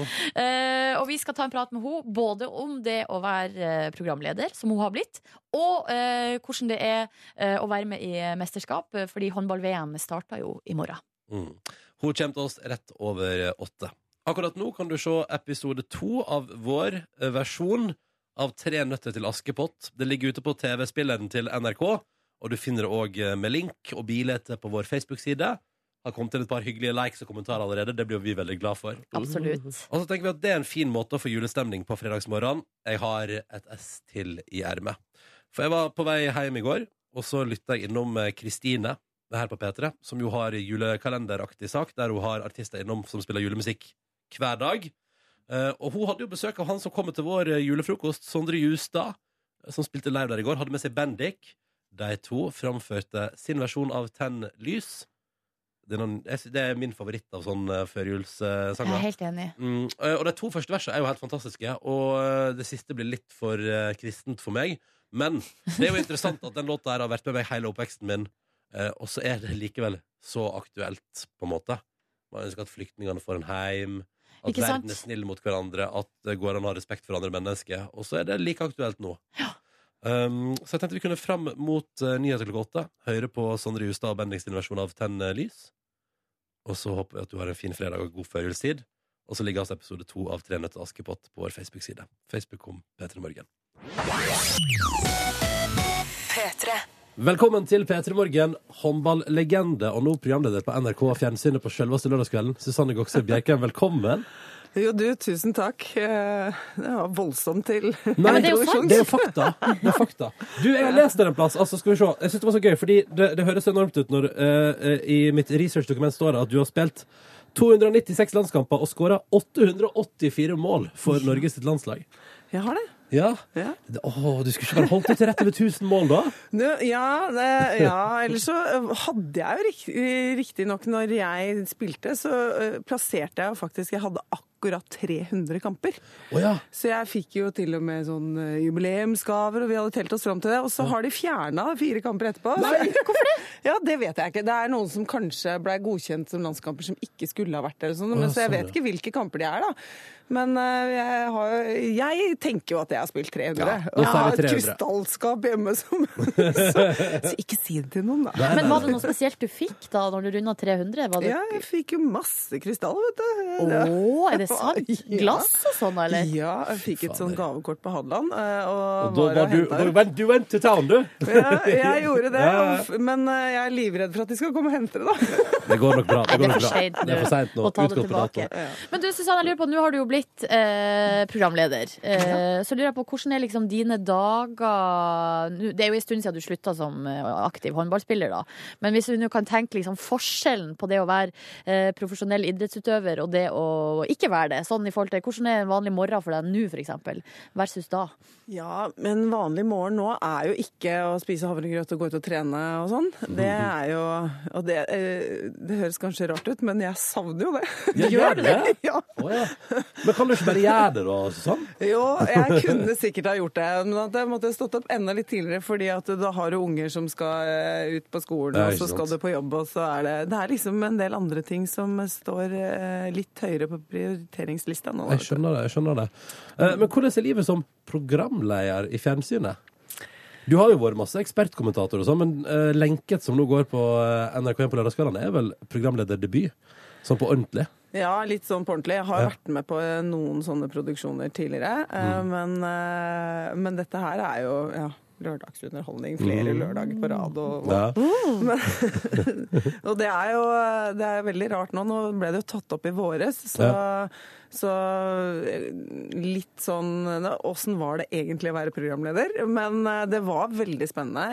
Og vi skal ta en prat med henne både om det å være programleder, som hun har blitt, og hvordan det er å være med i mesterskap, fordi håndball-VM starter jo i morgen. Hun kommer til oss rett over 8. Akkurat nå kan du se episode 2 av vår versjon av 3 nøtter til Askepott. Det ligger ute på TV-spilleren til NRK, og du finner det også med link og bilder på vår Facebook-side. Har kommet til et par hyggelige likes og kommentarer allerede. Det blir jo vi veldig glad for. Absolutt. Og så tenker vi at det er en fin måte å få julestemning på fredagsmorgen. Jeg har et S til i ermet. For jeg var på vei hjem i går, og så lytta jeg innom Kristine her på P3, som jo har julekalenderaktig sak, der hun har artister innom som spiller julemusikk hver dag. Og hun hadde jo besøk av han som kom til vår julefrokost, Sondre Justad, som spilte live der i går, hadde med seg Bendik. De to framførte sin versjon av Tenn lys. Det er min favoritt av sånn førjulssanger. Jeg er helt enig. Og de 2 første versene er jo helt fantastiske, og det siste blir litt for kristent for meg. Men det er jo interessant at den låta her har vært med meg hele oppveksten min, og så er det likevel så aktuelt, på en måte. Man ønsker at flyktningene får en heim, at Ikke sant? verden er snill mot hverandre, at det går an å ha respekt for andre mennesker. Og så er det like aktuelt nå. Ja. Så jeg tenkte vi kunne fram mot nyheter klokka 8, høre på Sondre Justad og Bendik sin versjon av Tenn lys. Og så håper vi at du har en fin fredag og god førjulstid. Og så ligger altså episode 2 av 3 nøtter til Askepott på vår Facebook-side. Facebook om P3 Morgen. Velkommen til P3 Morgen, håndballlegende og nå programleder på NRK fjernsynet på selveste lørdagskvelden. Susanne Gokser Bjerkheim, velkommen. Jo, du, tusen takk. Det var voldsomt til Nei, men det er jo sant. Det er jo fakta. Det er fakta. Du, jeg har lest det en plass. Altså, skal vi se. Jeg synes det var så gøy, fordi det høres enormt ut når i mitt research-dokument står det at du har spilt 296 landskamper og skåret 884 mål for Norges sitt landslag. Jeg har det. Ja. Ja. Du skulle ikke bare holdt det til rett over 1000 mål da? Ellers så hadde jeg jo riktig nok når jeg spilte, så plasserte jeg jo faktisk, jeg hadde akkurat akkurat 300 kamper. Ja. Så jeg fikk jo til og med sånn jubileumsgaver, og vi hadde telt oss fram til det. Og så har de fjernet 4 kamper etterpå. Hvorfor det? Ja, det vet jeg ikke. Det er noen som kanskje ble godkjent som landskamper som ikke skulle ha vært der. Sånn, men så jeg vet ikke hvilke kamper de er, da. Men jeg tenker jo at jeg har spilt 300. Og jeg har et krystallskap hjemme som så ikke si det til noen, da. Men var det noe spesielt du fikk da når du rundet 300? Ja, jeg fikk jo masse krystall, vet du. Er det sant? Glass og sånn, eller? Ja, jeg fikk et sånn gavekort på Hadeland. Og du went to town, du? Ja, jeg gjorde det. Men jeg er livredd for at de skal komme og hente det, da. Det går nok bra. Det er for sent nå. Å ta det tilbake. Men du, Susanne, jeg lurer på, nå har du jo blitt programleder. Så lurer jeg på, hvordan er liksom dine dager. Det er jo en stund siden du slutta som aktiv håndballspiller, da. Men hvis du nå kan tenke liksom forskjellen på det å være profesjonell idrettsutøver og det å ikke være det, sånn i forhold til hvordan er en vanlig morgen for deg nå, for eksempel, versus da? Ja, men vanlig morgen nå er jo ikke å spise havregrøt og gå ut og trene og sånn. Det er jo, og det høres kanskje rart ut, men jeg savner jo det. Gjør det? Ja. Men kan du ikke bare gjøre det da, sånn? Jo, jeg kunne sikkert ha gjort det, men at jeg måtte stått opp enda litt tidligere, fordi at da har du unger som skal ut på skolen, og så skal du på jobb, og så er det er liksom en del andre ting som står litt høyere på prioriteringslista nå. Jeg skjønner det. Men hvordan er livet som programleder i fjernsynet? Du har jo vært masse ekspertkommentator og sånn, men Lenket som nå går på NRK1 på lørdagskveldene er vel programlederdebut? Sånn på ordentlig? Ja, litt sånn på ordentlig. Jeg har vært med på noen sånne produksjoner tidligere, men dette her er jo lørdagsunderholdning, flere lørdager på rad. Og det er veldig rart nå. Nå ble det jo tatt opp i våres, så litt sånn, hvordan var det egentlig å være programleder? Men det var veldig spennende.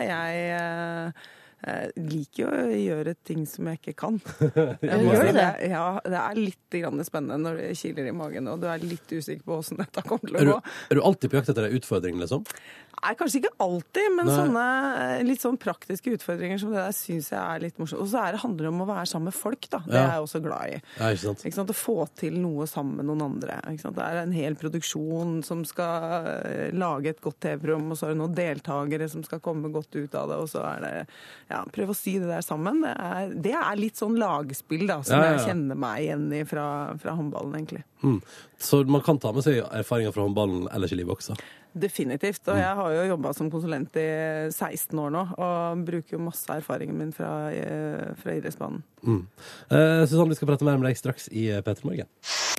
Jeg liker jo å gjøre ting som jeg ikke kan. Gjør du det? Ja, det er litt spennende når det kiler i magen, og du er litt usikker på hvordan dette kommer til å gå. Er du alltid på jakt etter en utfordring, liksom? Nei, kanskje ikke alltid, men sånne litt sånn praktiske utfordringer som det der synes jeg er litt morsomt. Og så handler det om å være sammen med folk, da. Det er jeg også glad i. Ja, ikke sant? Ikke sant? Å få til noe sammen med noen andre. Ikke sant? Det er en hel produksjon som skal lage et godt TV-program, og så er det noen deltagere som skal komme godt ut av det, og så er det prøve å sy det der sammen. Det er litt sånn lagspill, da, som jeg kjenner meg igjen i fra håndballen, egentlig. Så man kan ta med seg erfaringer fra håndballen ellers i livet også? Definitivt, og jeg har jo jobbet som konsulent i 16 år nå, og bruker jo masse erfaringen min fra idrettsbanen. Susanne, vi skal prate mer med deg straks i P3 Morgen.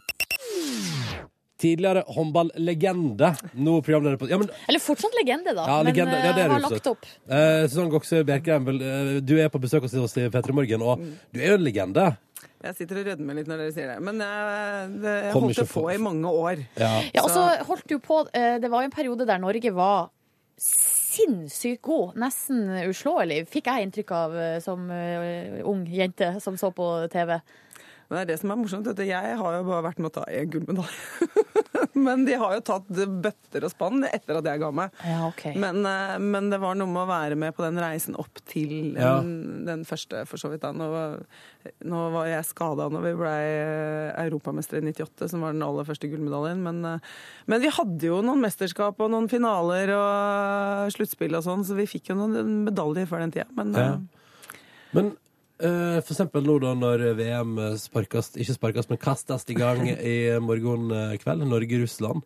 Tidligere håndballlegende, nå programleder på... Eller fortsatt legende, da, men legende. Har lagt opp. Susanne Goksø Bjerkreim, du er på besøk hos oss i P3 Morgen, og du er jo en legende. Jeg sitter og rødmer litt når dere sier det, men jeg holdt det på i mange år. Ja, og så holdt du på, det var jo en periode der Norge var sinnssykt god, nesten uslåelig, fikk jeg inntrykk av som ung jente som så på TV. Men det er det som er morsomt, jeg har jo bare vært med å ta en gullmedalje. Men de har jo tatt bøtter og spann etter at jeg ga meg. Ja, okay. Men det var noe med å være med på den reisen opp til den første, for så vidt da. Nå var jeg skadet når vi ble europamestere i 98, som var den aller første gullmedaljen. Men vi hadde jo noen mesterskap og noen finaler og sluttspill og sånn, så vi fikk jo noen medaljer for den tida. Men for eksempel nå da når VM men kastes i gang i morgen kveld, Norge-Russland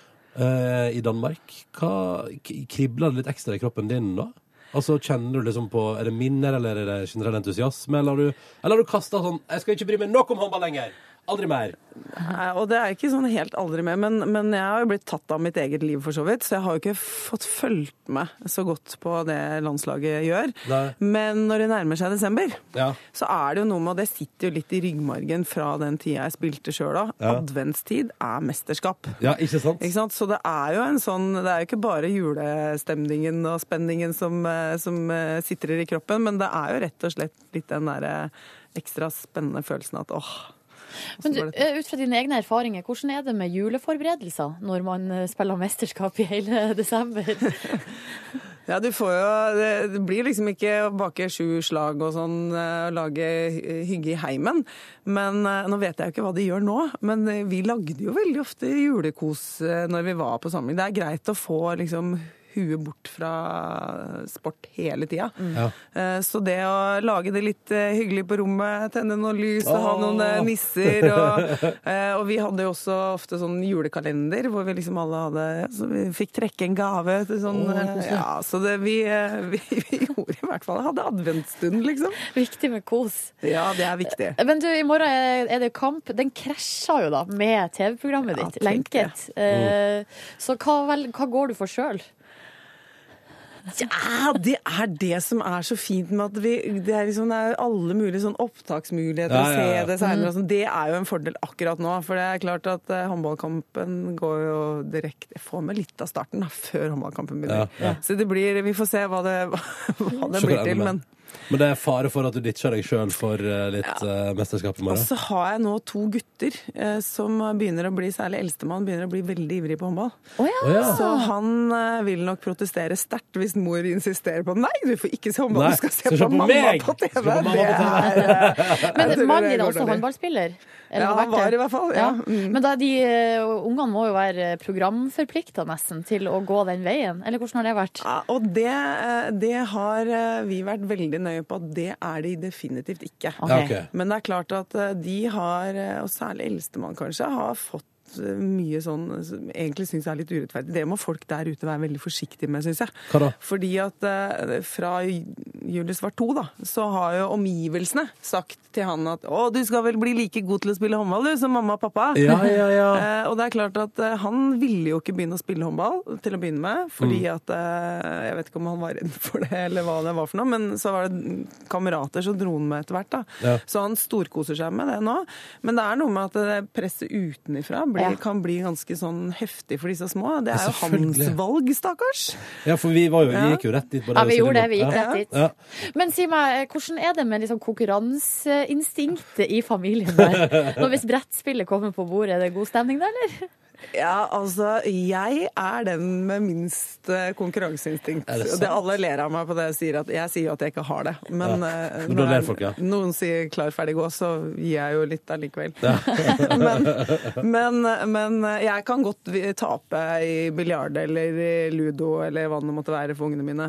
i Danmark, kribler det litt ekstra i kroppen din da? Altså kjenner du liksom på, er det minner eller er det generell entusiasme, eller har du kastet sånn, jeg skal ikke bry meg nok om håndball lenger, aldri mer? Nei, og det er ikke sånn helt aldri mer, men jeg har jo blitt tatt av mitt eget liv for så vidt, så jeg har jo ikke fått følt meg så godt på det landslaget gjør. Nei. Men når det nærmer seg desember, så er det jo noe med, og det sitter jo litt i ryggmargen fra den tida jeg spilte selv da, adventstid er mesterskap. Ja, ikke sant? Ikke sant? Så det er jo en sånn, det er jo ikke bare julestemningen og spenningen som sitter i kroppen, men det er jo rett og slett litt den der ekstra spennende følelsen at Men ut fra dine egne erfaringer, hvordan er det med juleforberedelser når man spiller mesterskap i hele desember? Ja, du får jo, det blir liksom ikke å bake 7 slag og sånn, lage hygge i heimen. Men nå vet jeg jo ikke hva de gjør nå, men vi lagde jo veldig ofte julekos når vi var på samling. Det er greit å få liksom huet bort fra sport hele tida. Ja. Så det å lage det litt hyggelig på rommet, tenne noen lys og ha noen nisser, og vi hadde jo også ofte sånn julekalender, hvor vi liksom alle hadde, så vi fikk trekke en gave til sånn, ja, så det, vi gjorde i hvert fall, hadde adventsstund liksom. Viktig med kos. Ja, det er viktig. Men du, i morgen er det kamp. Den krasja jo da med TV-programmet ditt, Lenket. Så hva går du for selv? Ja, det er det som er så fint med at det er liksom det er alle mulige sånn opptaksmuligheter å se det senere. Og sånn. Det er jo en fordel akkurat nå, for det er klart at håndballkampen går jo direkte. Jeg får med litt av starten da, før håndballkampen begynner. Så det blir, vi får se hva det blir til, Men det er fare for at du ditcher deg selv for litt mesterskap i morgen. Og så har jeg nå 2 gutter som begynner å bli, særlig eldstemann, begynner å bli veldig ivrig på håndball. Så han vil nok protestere sterkt hvis mor insisterer på nei, du får ikke se håndball, du skal se på mamma på TV. Men mannen din er også håndballspiller? Ja, han var i hvert fall, ja. Men da ungene må jo være programforpliktet nesten til å gå den veien, eller hvordan har det vært? Ja, og det har vi vært veldig nøye på at det er de definitivt ikke. Okay. Men det er klart at de har, og særlig eldstemann kanskje, har fått mye sånn, egentlig synes jeg er litt urettferdig. Det må folk der ute være veldig forsiktige med, synes jeg. Hva da? Fordi at fra Julius var 2 da, så har jo omgivelsene sagt til han at du skal vel bli like god til å spille håndball, du, som mamma og pappa. Ja. Og det er klart at han ville jo ikke begynne å spille håndball til å begynne med, fordi at, jeg vet ikke om han var redd for det, eller hva det var for noe, men så var det kamerater som dro han med etter hvert da. Ja. Så han storkoser seg med det nå. Men det er noe med at det presset utenifra kan bli ganske sånn heftig for disse små. Det er jo hans valg, stakkars. Ja, for vi gikk jo rett dit på det. Ja, vi gjorde det. Vi gikk rett dit. Ja. Men si meg, hvordan er det med liksom konkurranseinstinktet i familien der? Når hvis brettspillet kommer på bordet, er det god stemning der, eller? Ja, altså, jeg er den med minst konkurranseinstinkt. Og det alle ler av meg på det, jeg sier jo at jeg ikke har det. Men da ler folk, noen sier klar, ferdig, gå, så gir jeg jo litt allikevel. Ja. men jeg kan godt tape i biljard eller i ludo eller hva det måtte være for ungene mine.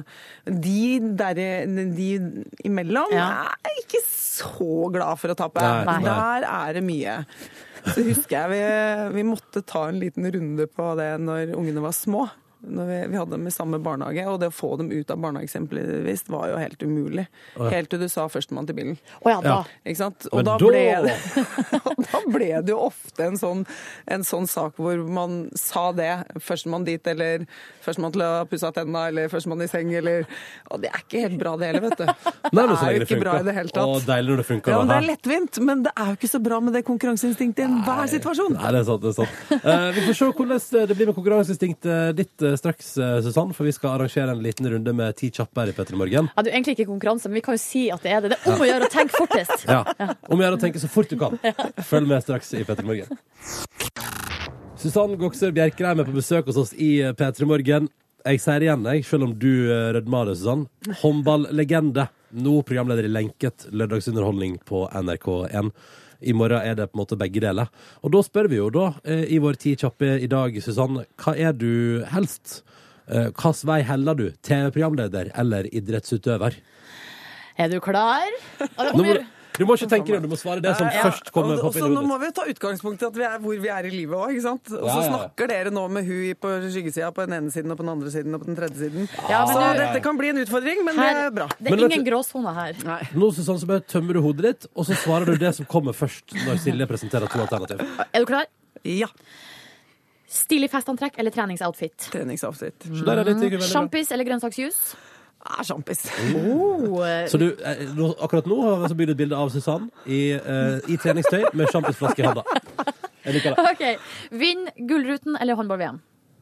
De imellom er ikke så glad for å tape. Nei. Der er det mye. Så husker jeg vi måtte ta en liten runde på det når ungene var små. Når vi hadde dem i samme barnehage, og det å få dem ut av barnehageksempelvis var jo helt umulig. Helt til du sa førstemann til bilen. Ikke sant? Og da ble det jo ofte en sånn sak hvor man sa det, førstemann dit, eller førstemann til å pusse av tennene, eller førstemann i seng, og det er ikke helt bra det hele, vet du. Nei, men så lenge det funker. Bra i det hele tatt. Og deilig når det funker. Ja, men det er lettvint, men det er jo ikke så bra med det konkurranseinstinktet i enhver situasjon. Nei, det er sant. Vi får se hvordan det blir med konkurranseinstinktet ditt straks, Susanne, for vi skal arrangere en liten runde med 10 kjapper i Petter Morgen. Ja, det er egentlig ikke konkurranse, men vi kan jo si at det er det. Det er om å gjøre å tenke fortest. Ja, om å gjøre å tenke så fort du kan. Følg med straks i Petter Morgen. Susanne Goksør Bjerkreim er på besøk hos oss i Petter Morgen. Jeg sier det igjen, selv om du rødmer det, Susanne. Håndballlegende. Nå programleder i Lenket, lørdagsunderholdning på NRK1. I morgen er det på en måte begge deler. Og da spør vi jo da, i vår 10 kjappe i dag, Susanne, hva er du helst? Hvilken vei heller du? TV-programleder eller idrettsutøver? Er du klar? Du må ikke tenke det, du må svare det som først kommer på hodet. Nå må vi ta utgangspunkt i at vi er hvor vi er i livet også, ikke sant? Og så snakker dere nå med hun på skyggesida, på den ene siden og på den andre siden og på den tredje siden. Så dette kan bli en utfordring, men det er bra. Det er ingen gråsone her. Nå sånn så bare tømmer du hodet ditt, og så svarer du det som kommer først når Silje presenterer 2 alternativ. Er du klar? Ja. Stilig festantrekk eller treningsoutfit? Treningsoutfit. Sjampis eller grønnsaksjus? Sjampis. Så du, akkurat nå har vi bygd et bilde av Susanne i treningstøy med sjampisflaske i handa. Jeg liker det. Okay. Vinn Gullruten eller håndball-VM?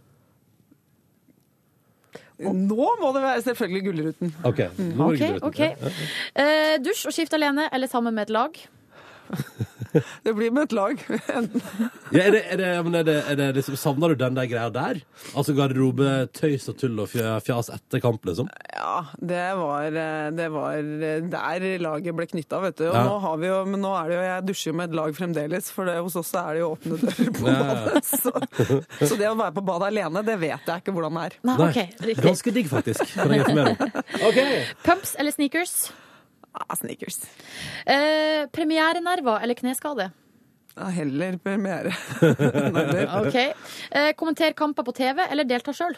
Nå må det være selvfølgelig Gullruten. Ok, nå er det Gullruten. Dusj og skift alene eller sammen med et lag? Det blir med et lag. Ja, er det liksom, savner du den der greia der? Altså garderobe, tøys og tull og fjas etter kamp, liksom? Ja, det var der laget ble knyttet, vet du. Og Ja. nå har vi jo, men nå er det jo, jeg dusjer jo med et lag fremdeles, for det, hos oss er det jo åpne dører på badet. Så det å være på badet alene, det vet jeg ikke hvordan det er. Nei, ok, riktig. Ganske digg, faktisk. Kan jeg informere om. Ok. Pumps eller sneakers? Sneakers. Premierenerver eller kneskade? Ja, heller premiere. Ok. Kommenter kamper på TV eller delta selv?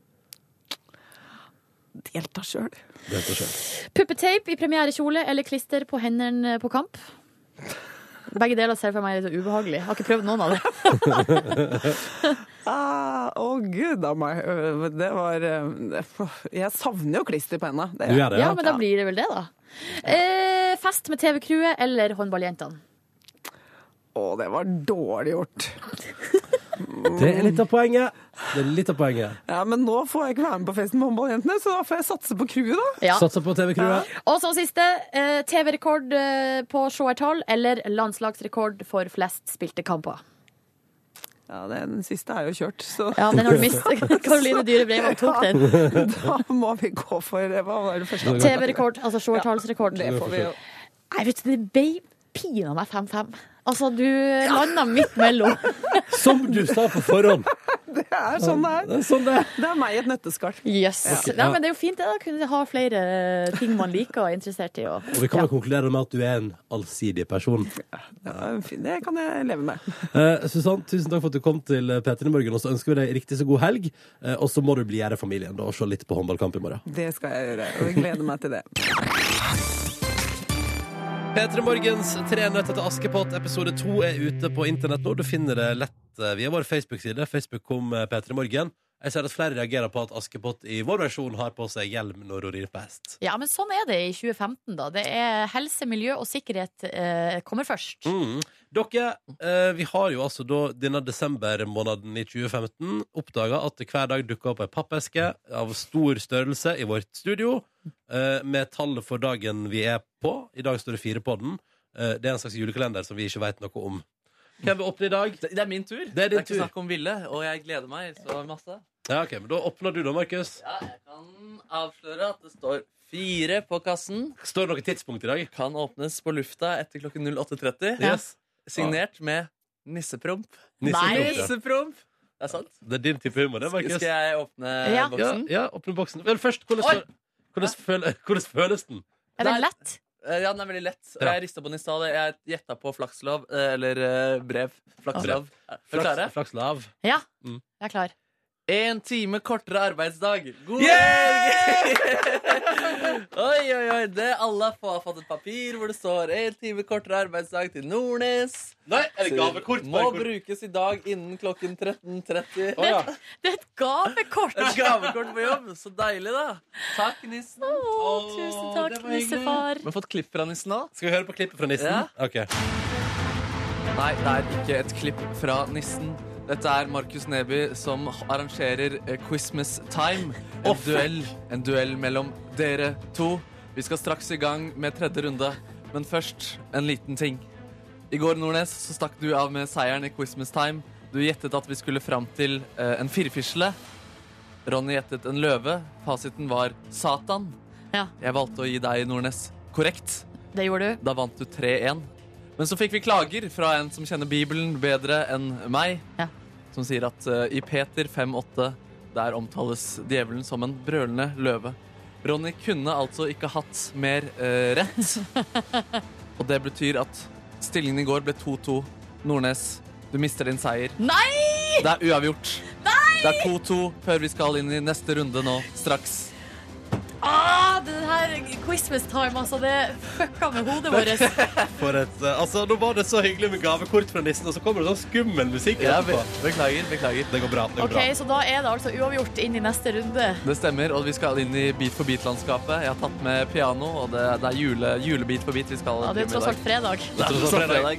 Delta selv. Puppetape i premierekjole eller klister på hendene på kamp? Begge deler ser for meg litt ubehagelig. Jeg har ikke prøvd noen av det. Gud av meg. Det var Jeg savner jo klister på hendene. Det Du gjør det, Ja, men da blir det vel det, da. Fest med TV-crewet eller håndballjentene? Det var dårlig gjort. Det er litt av poenget. Ja, men nå får jeg ikke være med på festen med håndballjentene, så da får jeg satse på crewet, da. Ja. Satser på TV-crewet. Og så siste. TV-rekord på seertall eller landslagsrekord for flest spilte kamper? Ja, den siste er jo kjørt, så Ja, den har du mistet. Karoline Dyhre Breivik tok den. da må vi gå for hva var det første? TV-rekord, altså seertallsrekord. Det får vi jo. Nei, vet du, det ble pina meg 5-5. Altså, du landa midt mellom. Som du sa på forhånd. Det er sånn det er. Det er sånn det er. Det er meg i et nøtteskall. Yes. Ok, Nei, men det er jo fint det da, kunne ha flere ting man liker og er interessert i. Og vi kan jo konkludere med at du er en allsidig person. Ja, det kan jeg leve med. Susann, tusen takk for at du kom til P3 i morgen, og så ønsker vi deg riktig så god helg. Og så må du bli her i familien da, og se litt på håndballkamp i morgen. Det skal jeg gjøre, og jeg gleder meg til det. P3 Morgens 3 nøtter til Askepott episode 2 er ute på internett nå. Du finner det lett via vår Facebook-side. Facebook kom P3 Morgen. Jeg ser at flere reagerer på at Askepott i vår versjon har på seg hjelm når hun rir på hest. Ja, men sånn er det i 2015 da. Det er helse, miljø og sikkerhet kommer først. Dere, vi har jo altså da denne desembermåneden i 2015 oppdaget at det hver dag dukker opp en pappeske av stor størrelse i vårt studio med tallet for dagen vi er på. I dag står det 4 på den. Det er en slags julekalender som vi ikke vet noe om. Hvem vil åpne i dag? Det er min tur. Det er din ikke tur. snakk om Ville, og jeg gleder meg så masse. Ja, ok, men da åpner du da, Markus. Ja, jeg kan avsløre at det står 4 på kassen. Står det noe tidspunkt i dag? Kan åpnes på lufta etter klokken 08:30. Yes. Signert med nissepromp. Nissepromp. Det er sant. Det er din type humor, det, Markus. Skal jeg åpne Ja. boksen? Ja, åpne boksen. Vel, først, hvordan føles den? Er det lett? Ja, den er veldig lett. Og Ja. jeg ristet på den i stad. Jeg gjetta på flakslov, eller brev. Flakslov. Er du klare? Flakslav. Ja, Mm. jeg er klar. 1 time kortere arbeidsdag. God Yeah! helg! Oi. Det alle har fått et papir hvor det står 1 time kortere arbeidsdag til Nordnes. Nei, er det gavekort? Må brukes i dag innen klokken 13:30. Å, ja. Det er et gavekort! Et gavekort på jobb. Så deilig, da. Takk, nissen. Tusen takk, det var hyggelig. nissefar. Vi har fått klipp fra nissen nå. Skal vi høre på klippet fra nissen? Ja. Ok. Nei, det er ikke et klipp fra nissen. Dette er Markus Neby som arrangerer Christmas Time. En duell mellom dere to. Vi skal straks i gang med 3. runde, men først en liten ting. I går, Nordnes, så stakk du av med seieren i Christmas Time. Du gjettet at vi skulle fram til en firfisle. Ronny gjettet en løve. Fasiten var Satan. Ja. Jeg valgte å gi deg, Nordnes, korrekt. Det gjorde du. Da vant du 3-1. Men så fikk vi klager fra en som kjenner Bibelen bedre enn meg, Ja. som sier at i Peter 5,8 der omtales djevelen som en brølende løve. Ronny kunne altså ikke hatt mer rett. Og det betyr at stillingen i går ble 2-2. Nordnes, du mister din seier. Nei! Det er uavgjort. Nei! Det er 2-2 før vi skal inn i neste runde nå, straks. Det her Christmas Time, altså, det fucka med hodet vårt. For et, altså, nå var det så hyggelig med gavekort fra nissen, og så kommer det sånn skummel musikk Ja, etterpå. beklager. Det går bra. Det går Ok, bra. så da er det altså uavgjort inn i neste runde. Det stemmer, og vi skal inn i Beat for beat-landskapet. Jeg har tatt med piano, og det er julebeat for beat vi skal Ja, det er drive tross med i alt dag. fredag. Det er tross alt fredag.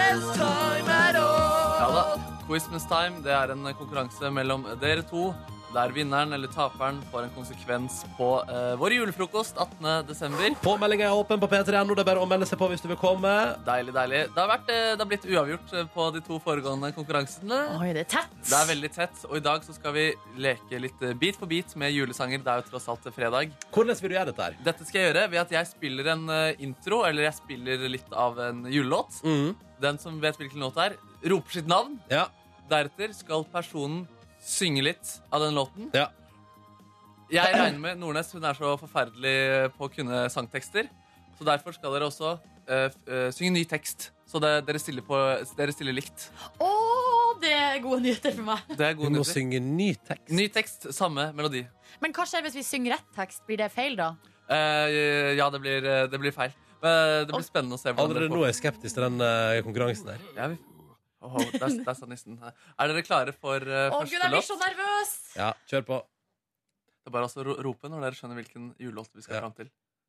Ja da, Christmas Time, det er en konkurranse mellom dere to. der vinneren eller taperen får en konsekvens på vår julefrokost 18. desember. Påmeldingen er åpen på P3.no. Det er bare å melde seg på hvis du vil komme. Deilig, deilig. Det har blitt uavgjort på de 2 foregående konkurransene. Oi, det er tett. Det er veldig tett, og i dag så skal vi leke litt bit for bit med julesanger. Det er jo tross alt fredag. Hvordan vil du gjøre dette her? Dette skal jeg gjøre ved at jeg spiller en intro, eller jeg spiller litt av en julelåt. Den som vet hvilken låt det er, roper sitt navn. Ja. Deretter skal personen synge litt av den låten. Ja. Jeg regner med Nordnes, hun er så forferdelig på å kunne sangtekster. Så derfor skal dere også synge ny tekst. Så dere stiller likt. Det er gode nyheter for meg. Det er Vi gode må nyheter. synge ny tekst. Ny tekst, samme melodi. Men hva skjer hvis vi synger rett tekst? Blir det feil da? Ja, det blir feil. Men det blir spennende å se hvordan Allerede nå er jeg skeptisk til den konkurransen her. Ja, der sa nissen. Er dere klare for Å Gud, første jeg blir låt? så nervøs! Ja, kjør på. Det er bare å rope når dere skjønner hvilken julelåt vi skal Ja. fram til.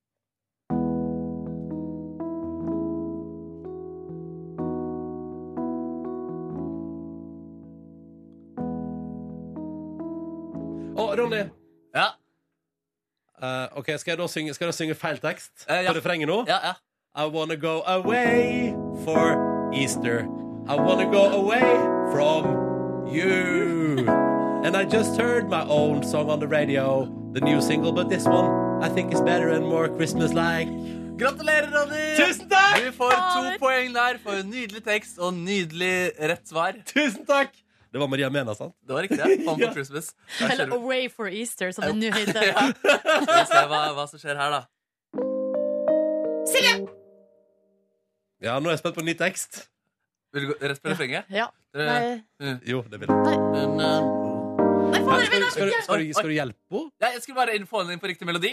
Ronny. Ja. Ok, skal jeg da synge feil tekst Ja. på refrenget nå? Ja. I wanna go away for Easter. I wanna go away from you. And I just heard my own song on the radio, the new single, but this one I think is better and more Christmas-like. Gratulerer, Ronny! Tusen takk! Du får 2 poeng der for nydelig tekst og nydelig rett svar. Tusen takk! Det var Maria Mena, sant? Det var riktig, ja. Fun for Christmas. Da Eller kjører vi. Away for Easter, som det nå heter. Ja. Skal vi se hva som skjer her, da. Silje! Ja, nå er jeg spent på ny tekst. Vil du gå rett på refrenget? Ja. Nei. Jo, det vil jeg. Nei, fader, vil jeg ikke! Skal du hjelpe henne? Ja, jeg skulle bare få den inn på riktig melodi.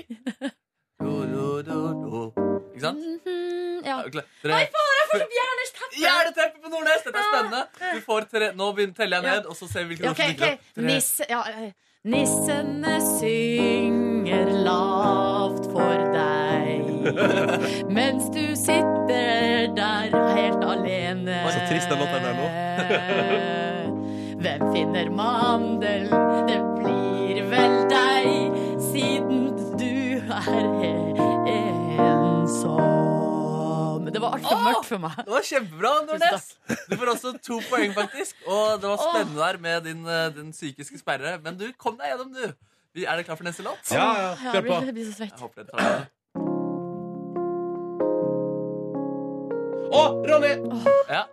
Ikke sant? Ja. Nei, Nei, fader, jeg får så hjerneteppe! Hjerneteppe på Nordnes! Dette er spennende. Du får nå teller jeg ned, og så ser vi hvilken Ja, ord som dukker opp. Nissene synger lavt for deg mens du sitter der helt alene. Å, så trist den låten er Hvem finner mandel? Det blir vel deg, siden du er ensom. Det var altfor mørkt for meg. Det var kjempebra, Nordnes. Du får også 2 poeng, faktisk. Og det var spennende der med din psykiske sperre. Men du kom deg gjennom, du. Er dere klar for neste låt? Ja, kjør på. Jeg blir så svett. Jeg håper dere tar det. Ronny! Ja.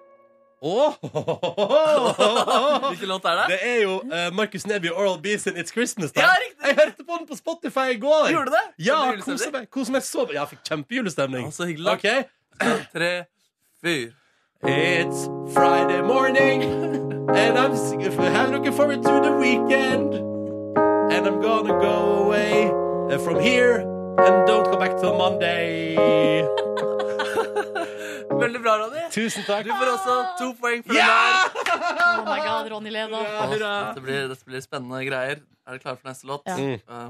Hvilken låt er det? Det er jo Markus Neby og Oral-B sin It's Christmas Time. Ja, riktig. Jeg hørte på den på Spotify i går. Gjorde du det? Ja, Hadde du julestemning? koset meg så. Ja, jeg fikk kjempejulestemning. Ja, så hyggelig da. Ok. 3, 4. It's Friday morning and I'm looking forward to the weekend and I'm gonna go away from here and don't come back till Monday. Veldig bra, Ronny. Tusen takk. Du får også 2 poeng for den Ja! der. Oh my god, Ronny leder. Hurra. Dette blir spennende greier. Er dere klare for neste låt? Ja.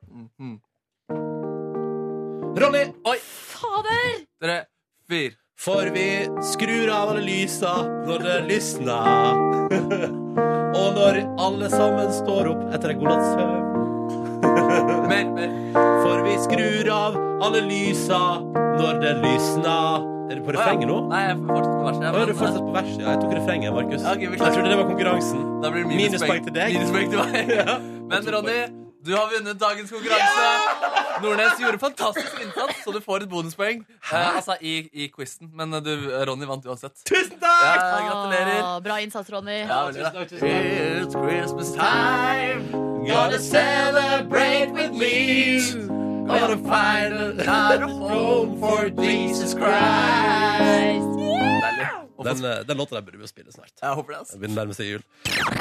Ronny! Oi! Fader! 3, 4. For vi skrur av alle lysa når det lysner. Og når alle sammen står opp etter en god natts søvn. Mer. For vi skrur av alle lysa når det lysner. Er du på refrenget nå? Nei, jeg fortsetter på verset. Er du fortsatt på verset? Ja, jeg tok refrenget, Markus. Ja, ok, vi Jeg klarer. trodde det var konkurransen. Da blir det Minuspoeng til deg. Minuspoeng til meg. Men Ronny, du har vunnet dagens konkurranse. Nordnes gjorde fantastisk innsats, så du får et bonuspoeng. Altså i quizen. Men Ronny vant uansett. Tusen takk! Ja, gratulerer. Bra innsats, Ronny. Ja, veldig bra. Tusen takk. It's Christmas time. Gonna celebrate with me. Gonna find another home for Jesus Christ. Deilig. Den låta der burde vi jo spille snart. Jeg håper det, altså. Det begynner å nærme seg jul.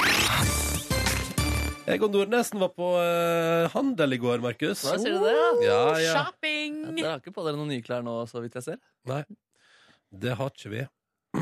Jeg og Nordnesen var på handel i går, Markus. Hva sier du det? Ja. Shopping! Dere har ikke på dere noen nye klær nå, så vidt jeg ser? Nei, det har ikke vi.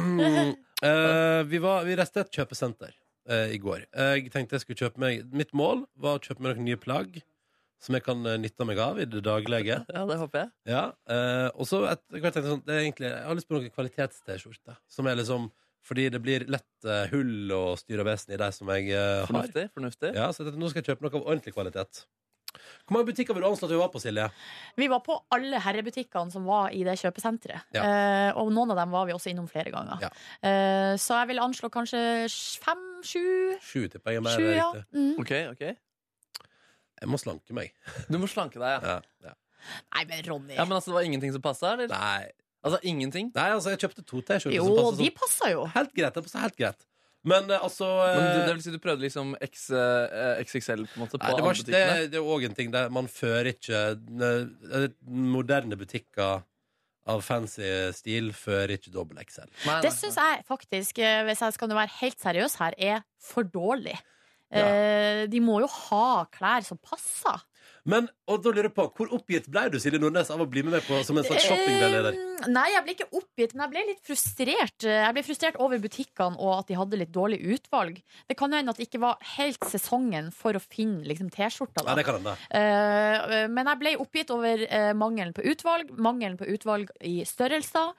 Vi reiste til et kjøpesenter i går. Jeg tenkte jeg skulle kjøpe meg. Mitt mål var å kjøpe meg noen nye plagg som jeg kan nytte meg av i det daglige. Ja, det håper jeg. Ja, og så tenkte jeg sånn, det er egentlig, jeg har lyst på noen kvalitets-t-skjorte som er liksom Fordi det blir lett hull og styr og vesen i de som jeg har. Fornuftig. Ja, så nå skal jeg kjøpe noe av ordentlig kvalitet. Hvor mange butikker vil du anslå at du var på, Silje? Vi var på alle herrebutikkene som var i det kjøpesenteret. Og noen av dem var vi også innom flere ganger. Så jeg vil anslå kanskje 5-7. 7 tipper jeg er mer 7, ja. riktig. Ok. Jeg må slanke meg. Du må slanke deg, Ja. Nei, men Ronny. Ja, men altså, det var ingenting som passet, eller? Nei. Altså, ingenting? Nei, altså, jeg kjøpte 2 T-skjorter Jo, som passet de passet jo. Helt greit, det passet helt greit. Men altså Men det vil si du prøvde liksom XXL på en måte på nei, alle butikkene? det er også en ting der man fører ikke moderne butikker av fancy stil fører ikke dobbelt XL. Det synes jeg faktisk, hvis jeg skal være helt seriøs her, er for dårlig. De må jo ha klær som passer. Men, og da lurer jeg på, hvor oppgitt ble du, Silje Nordnes, av å bli med på som en slags shoppingveileder? Nei, jeg ble ikke oppgitt, men jeg ble litt frustrert. Jeg ble frustrert over butikkene og at de hadde litt dårlig utvalg. Det kan hende at det ikke var helt sesongen for å finne liksom, T-skjorter. Ja, det kan hende. Men jeg ble oppgitt over mangelen på utvalg i størrelser.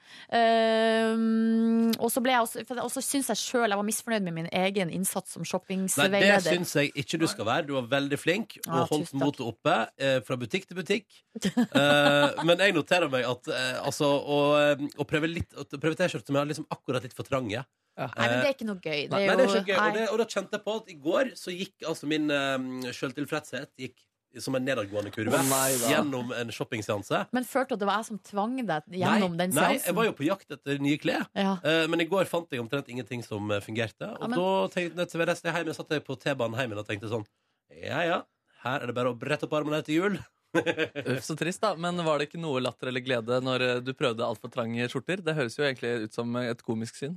Og så syns jeg selv jeg var misfornøyd med min egen innsats som shoppingsveileder. Nei, det syns jeg ikke du skal være. Du var veldig flink og holdt motet oppe fra butikk til butikk. Men jeg noterer meg at å prøve T-skjorter som er liksom akkurat litt for trange. Nei, men det er ikke noe gøy. Det er ikke gøy. Og da kjente jeg på at i går så gikk altså min selvtilfredshet som en nedadgående kurve gjennom en shoppingseanse. Men følte du at det var jeg som tvang deg gjennom den seansen? Nei, jeg var jo på jakt etter nye klær. Men i går fant jeg omtrent ingenting som fungerte. Og da tenkte jeg ved resten hjemme, satt jeg på T-banen hjemme og tenkte sånn, ja, her er det bare å brette opp armene etter jul. Så trist da, men var det ikke noe latter eller glede når du prøvde alt for trange skjorter? Det høres jo egentlig ut som et komisk syn.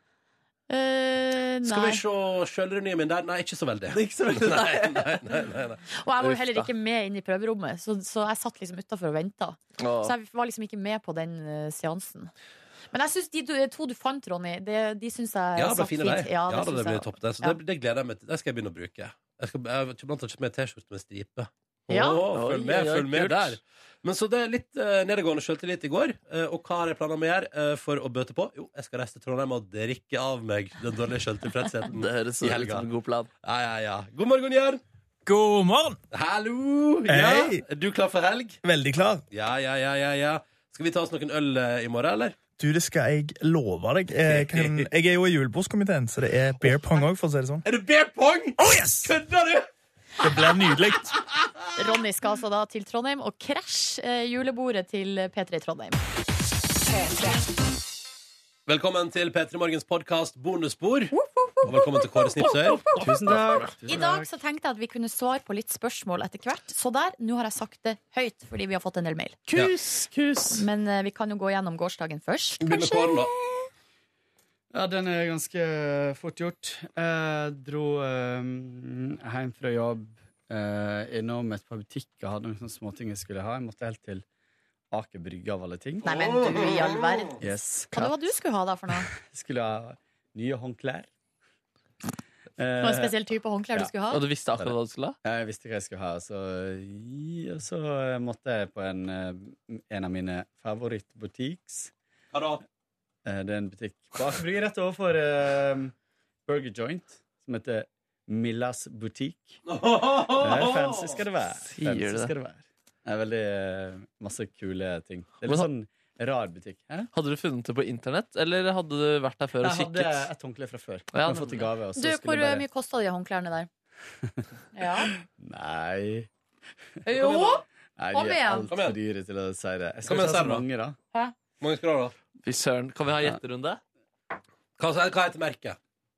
Skal vi se selvrenyen min der? Nei, ikke så veldig. Ikke så veldig, nei. Og jeg var jo heller ikke med inn i prøverommet, så jeg satt liksom utenfor og ventet. Så jeg var liksom ikke med på den seansen. Men jeg synes de 2 du fant, Ronny, de synes jeg satt fint. Ja, det blir topp det. Så det gleder jeg meg til. Det skal jeg begynne å bruke. Jeg har blant annet kjøpt meg T-skjorte med stripe. Følg med der. Men så det er litt nedgående selvtillit i går. Og hva har jeg planer med å gjøre for å bøte på? Jo, jeg skal reise til Trondheim og drikke av meg den dårlige selvtilfredsheten det høres ut som en god plan. Ja. God morgen, Jørn. God morgen. Hallo. Hei. Er du klar for helg? Veldig klar. Ja. Skal vi ta oss noen øl i morgen, eller? Du, det skal jeg love deg. Jeg er jo i julebordskomiteen, så det er beer pong også, for å si det sånn. Er det beer pong? Oh, yes! Kødder du? Det blir nydelig. Ronny skal altså da til Trondheim og krasje julebordet til P3 Trondheim. Velkommen til P3 Morgens podcast Bonusspor. Og velkommen til Kåre Snipsøy. Tusen takk. I dag så tenkte jeg at vi kunne svare på litt spørsmål etter hvert. Så nå har jeg sagt det høyt, fordi vi har fått en del mail. Kus. Men vi kan jo gå gjennom gårsdagen først, Begynn med kanskje? Kåren, da. Ja, den er ganske fort gjort. Jeg dro hjem fra jobb, innom et par butikker, hadde noen sånne småting jeg skulle ha. Jeg måtte helt til Aker Brygge av alle ting. Nei, men du i all verden. Yes, Hva det var du skulle ha da for noe? Jeg skulle ha nye håndklær. Det var en spesiell type håndklær du skulle ha? Og du visste akkurat hva du skulle ha? Jeg visste hva jeg skulle ha. Så måtte jeg på en av mine favorittbutiks. Hva da? Det er en butikk på Aker Brygge rett overfor Burger Joint, som heter Millas butikk. Fancy skal det være. Det er veldig masse kule ting. Det er litt sånn rar butikk. Hadde du funnet det på internett, eller hadde du vært der før og kikket? Jeg hadde et håndkle fra før. Jeg har fått i gave. Hvor mye kostet de håndklærne der? Ja. Nei. Jo! Nei, de er altfor dyre til å si det. Jeg skal ikke ha så mange, da. Hæ? Mange skal du ha, da? Fy søren, kan vi ha gjetterunde? Hva heter merket?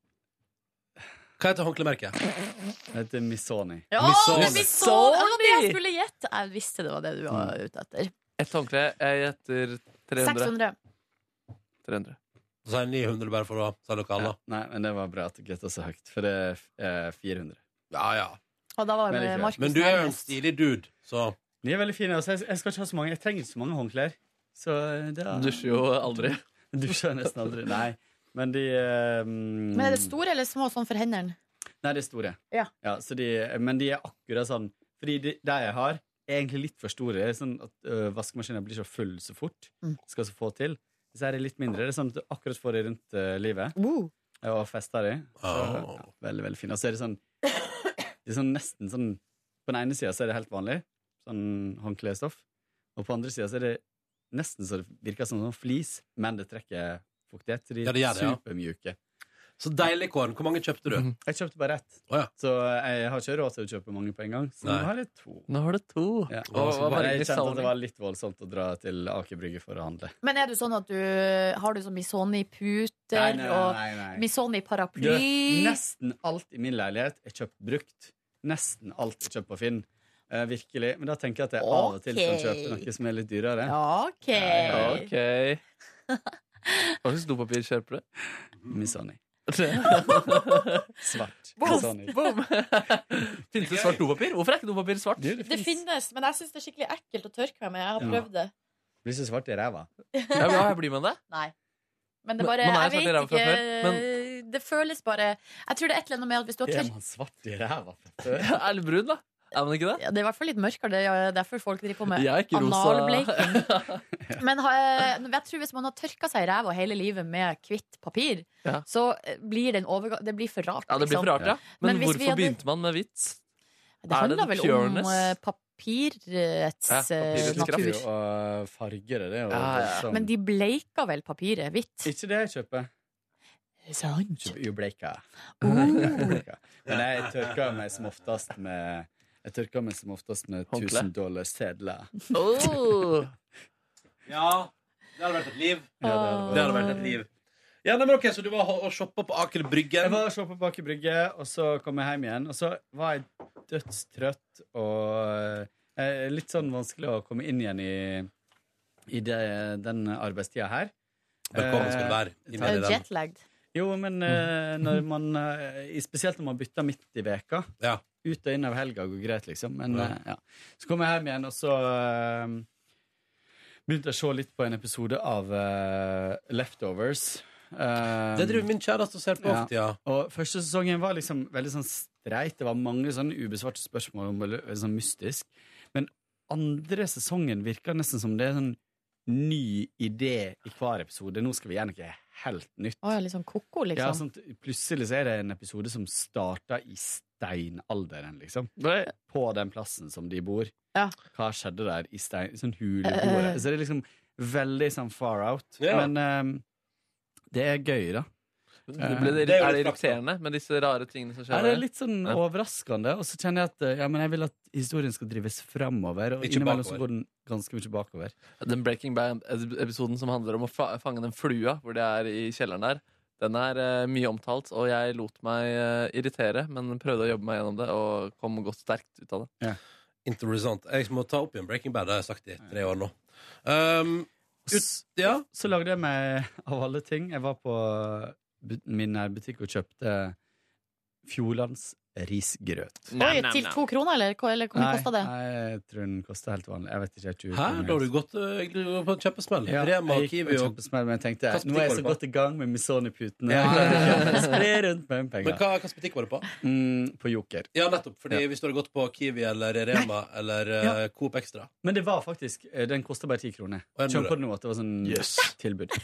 Hva heter håndklemerket? Det heter Missoni. Ja, Missoni! Det var det jeg skulle gjette. Jeg visste det var det du var ute etter. Et håndkle, jeg gjetter 300. 300. Så er det 900 bare for å si noe annet. Nei, men det var bra at du gjettet så høyt, for det er 400. Ja. Og da var Markus men du er jo en stilig dude, så de er veldig fine. Altså, jeg skal ikke ha så mange. Jeg trenger ikke så mange håndklær. Så det er... Dusjer jo aldri. Dusjer nesten aldri. Nei, men de Men er det store eller små sånn for hendene? Nei, det er store. Ja. Så men de er akkurat sånn. Fordi de jeg har, er egentlig litt for store. Det er sånn at vaskemaskinen blir så full så fort. Skal så få til. Disse her er litt mindre. Det er sånn at du akkurat får det rundt livet. Og fester det. Veldig, veldig fint. Og så er det sånn, nesten sånn, på den ene siden så er det helt vanlig, sånn håndklestoff. Og på andre siden så er det nesten så det virker som sånn flis, men det trekker fuktighet. Så de er supermjuke. Så deilig, Kåren. Hvor mange kjøpte du? Jeg kjøpte bare ett. Så jeg har ikke råd til å kjøpe mange på en gang. Så nå har jeg 2. Nå har du 2. Ja. Jeg kjente at det var litt voldsomt å dra til Aker Brygge for å handle. Men er du sånn at har du sånn Missoni-puter og Missoni-paraply? Nesten alt i min leilighet er kjøpt brukt. Nesten alt er kjøpt på Finn. Virkelig. Men da tenker jeg at jeg av og til kan kjøpe noe som er litt dyrere. Ok. Hva slags dopapir kjøper du? Missoni. Svart. Finnes det svart dopapir? Hvorfor er ikke dopapir svart? Det finnes, men jeg synes det er skikkelig ekkelt å tørke meg med. Jeg har prøvd det. Blir så svart i ræva. Blir man det? Nei. Men det bare, jeg vet ikke, det føles bare, jeg tror det er et eller annet med at hvis du har tørk... Er man svart i ræva? Eller brun da? Er man ikke det? Ja, det er i hvert fall litt mørkere. Det er derfor folk driver på med analbleiking. Men jeg tror hvis man har tørka seg i ræva hele livet med hvitt papir, så blir det det blir for rart. Ja, det blir for rart, ja. Men hvorfor begynte man med hvitt? Det handler vel om papirets natur. Og farger det. Men de bleika vel papiret hvitt? Ikke det jeg kjøper. Sant. Jo, bleika. Men jeg tørker meg som oftest med $1000 sedler. Ja, det hadde vært et liv. Det hadde vært et liv. Ja, men ok, så du var og shoppet på Aker Brygge? Jeg var og shoppet på Aker Brygge, og så kom jeg hjem igjen. Og så var jeg dødstrøtt, og litt sånn vanskelig å komme inn igjen i den arbeidstida her. Velkommen skal du være. Jetlagged. Jo, men når man spesielt når man bytter midt i veka, ut og inn av helga går greit, liksom. Men så kom jeg hjem igjen, og så begynte jeg å se litt på en episode av Leftovers. Det driver min kjæreste og ser på ofte, Og første sesongen var liksom veldig sånn streit. Det var mange sånne ubesvarte spørsmål om sånn mystisk. Men andre sesongen virker nesten som det er sånn ny idé i hver episode. Nå skal vi gjøre noe helt nytt. Litt sånn koko, liksom. Ja, sånn, plutselig så er det en episode som starter i steinalderen, liksom. På den plassen som de bor. Hva skjedde der i sånn huleboere? Så det er liksom veldig sånn far out. Men det er gøy, da. Er det irriterende med disse rare tingene som skjer? Det er litt sånn overraskende. Og så kjenner jeg at jeg vil at historien skal drives fremover, og innimellom så går den ganske mye bakover. Den Breaking Bad-episoden som handler om å fange den flua hvor de er i kjelleren der, den er mye omtalt, og jeg lot meg irritere, men prøvde å jobbe meg gjennom det og kom godt sterkt ut av det. Interessant. Jeg må ta opp igjen Breaking Bad, det har jeg sagt i 3 år nå. Så lagde jeg meg av alle ting. Jeg var på min nærbutikk og kjøpte Fjordlands risgrøt. Oi, til 2 kroner, eller hvor mye kostet det? Nei, jeg tror den kostet helt vanlig. Jeg vet ikke. Hæ? Da har du gått på en kjøppesmell. Rema og Kiwi og kjøppesmell, men jeg tenkte, nå er jeg så godt i gang med Missoni-putene. Spre rundt med penger. Men hva butikk var det på? På Joker. Ja, nettopp, fordi hvis du hadde gått på Kiwi eller Rema eller Coop Extra. Men det var faktisk, den kostet bare 10 kroner. Kjøp på det nå, at det var sånn tilbud.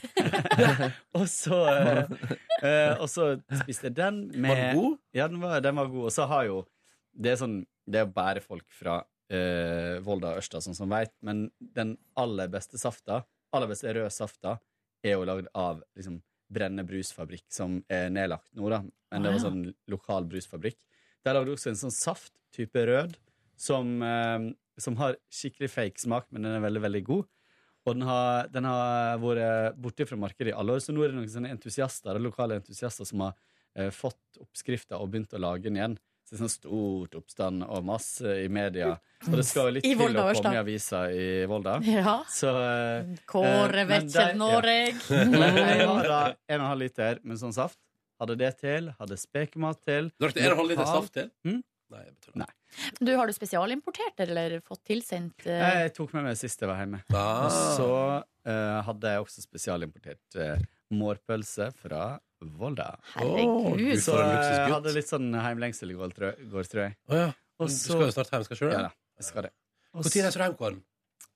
Og så spiste jeg den med... Var den god? Ja, den var god. Og så har jo det er bare folk fra Volda og Ørsta sånn som vet, men den aller beste rød safta er jo laget av liksom Brenne brusfabrikk, som er nedlagt nå da, men det var sånn lokal brusfabrikk. Der lager du også en sånn saft type rød som har skikkelig fake smak, men den er veldig, veldig god. Og den har vært borte fra markedet i alle år, så nå er det noen sånne lokale entusiaster som har fått oppskrifter og begynt å lage den igjen. Så det er sånn stort oppstand og masse i media. Og det skal jo litt til å komme i avisa i Volda. Ja. Så, Kåre Vettel Noreg. Jeg har da 1,5 liter med sånn saft. Hadde det til, hadde spekemat til. Du har 1,5 liter saft til? Nei, jeg betyr det. Har du spesialimportert eller fått tilsendt? Jeg tok med meg sist jeg var hjemme. Og så hadde jeg også spesialimportert mårpølse fra Volda. Herregud. Så jeg hadde litt sånn heimlengsel i går, tror jeg. Du skal jo snart hjem, skal ikke du det? Ja da, jeg skal det. Hvor tid reiser du hjem, Kåren?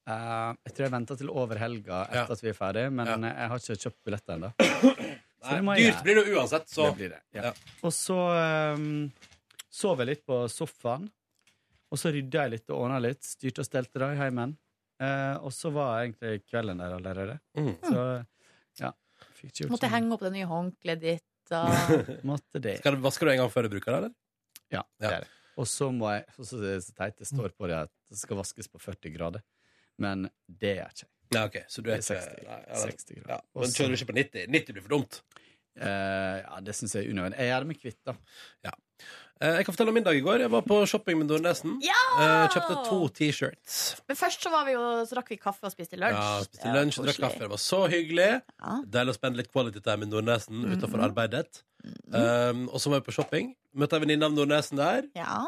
Jeg tror jeg venter til over helga etter at vi ferdig, men jeg har ikke kjøpt billetter ennå. Dyrt blir det uansett, så. Det blir det, Og så sov jeg litt på sofaen, og så rydda jeg litt og ordna litt, styrte og stelte da i heimen. Og så var egentlig kvelden der allerede. Så fikk ikke gjort Måtte henge opp det nye håndkleet ditt. Måtte det. Vasker du en gang før du bruker det, eller? Ja, det er det. Og så må jeg, så teit, det står på det at det skal vaskes på 40 grader. Men det er ikke. Ja, ok, så du er 60 grader. Ja, men kjører du ikke på 90? 90 blir for dumt. Ja, det synes jeg er unødvendig. Jeg gjør det med kvitt, da. Ja. Jeg kan fortelle om min dag i går. Jeg var på shopping med Nordnesen. Kjøpte 2 t-shirts. Men først så drakk vi kaffe og spiste lunsj. Ja, spiste lunsj og drakk kaffe. Det var så hyggelig. Deilig å spenne litt quality time med Nordnesen utenfor arbeidet. Og så var vi på shopping. Møtte en venninne av Nordnesen der.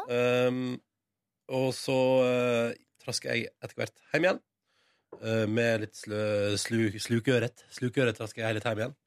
Og så trasker jeg etter hvert hjem igjen. Med litt slukøret. Slukøret trasker jeg litt hjem igjen.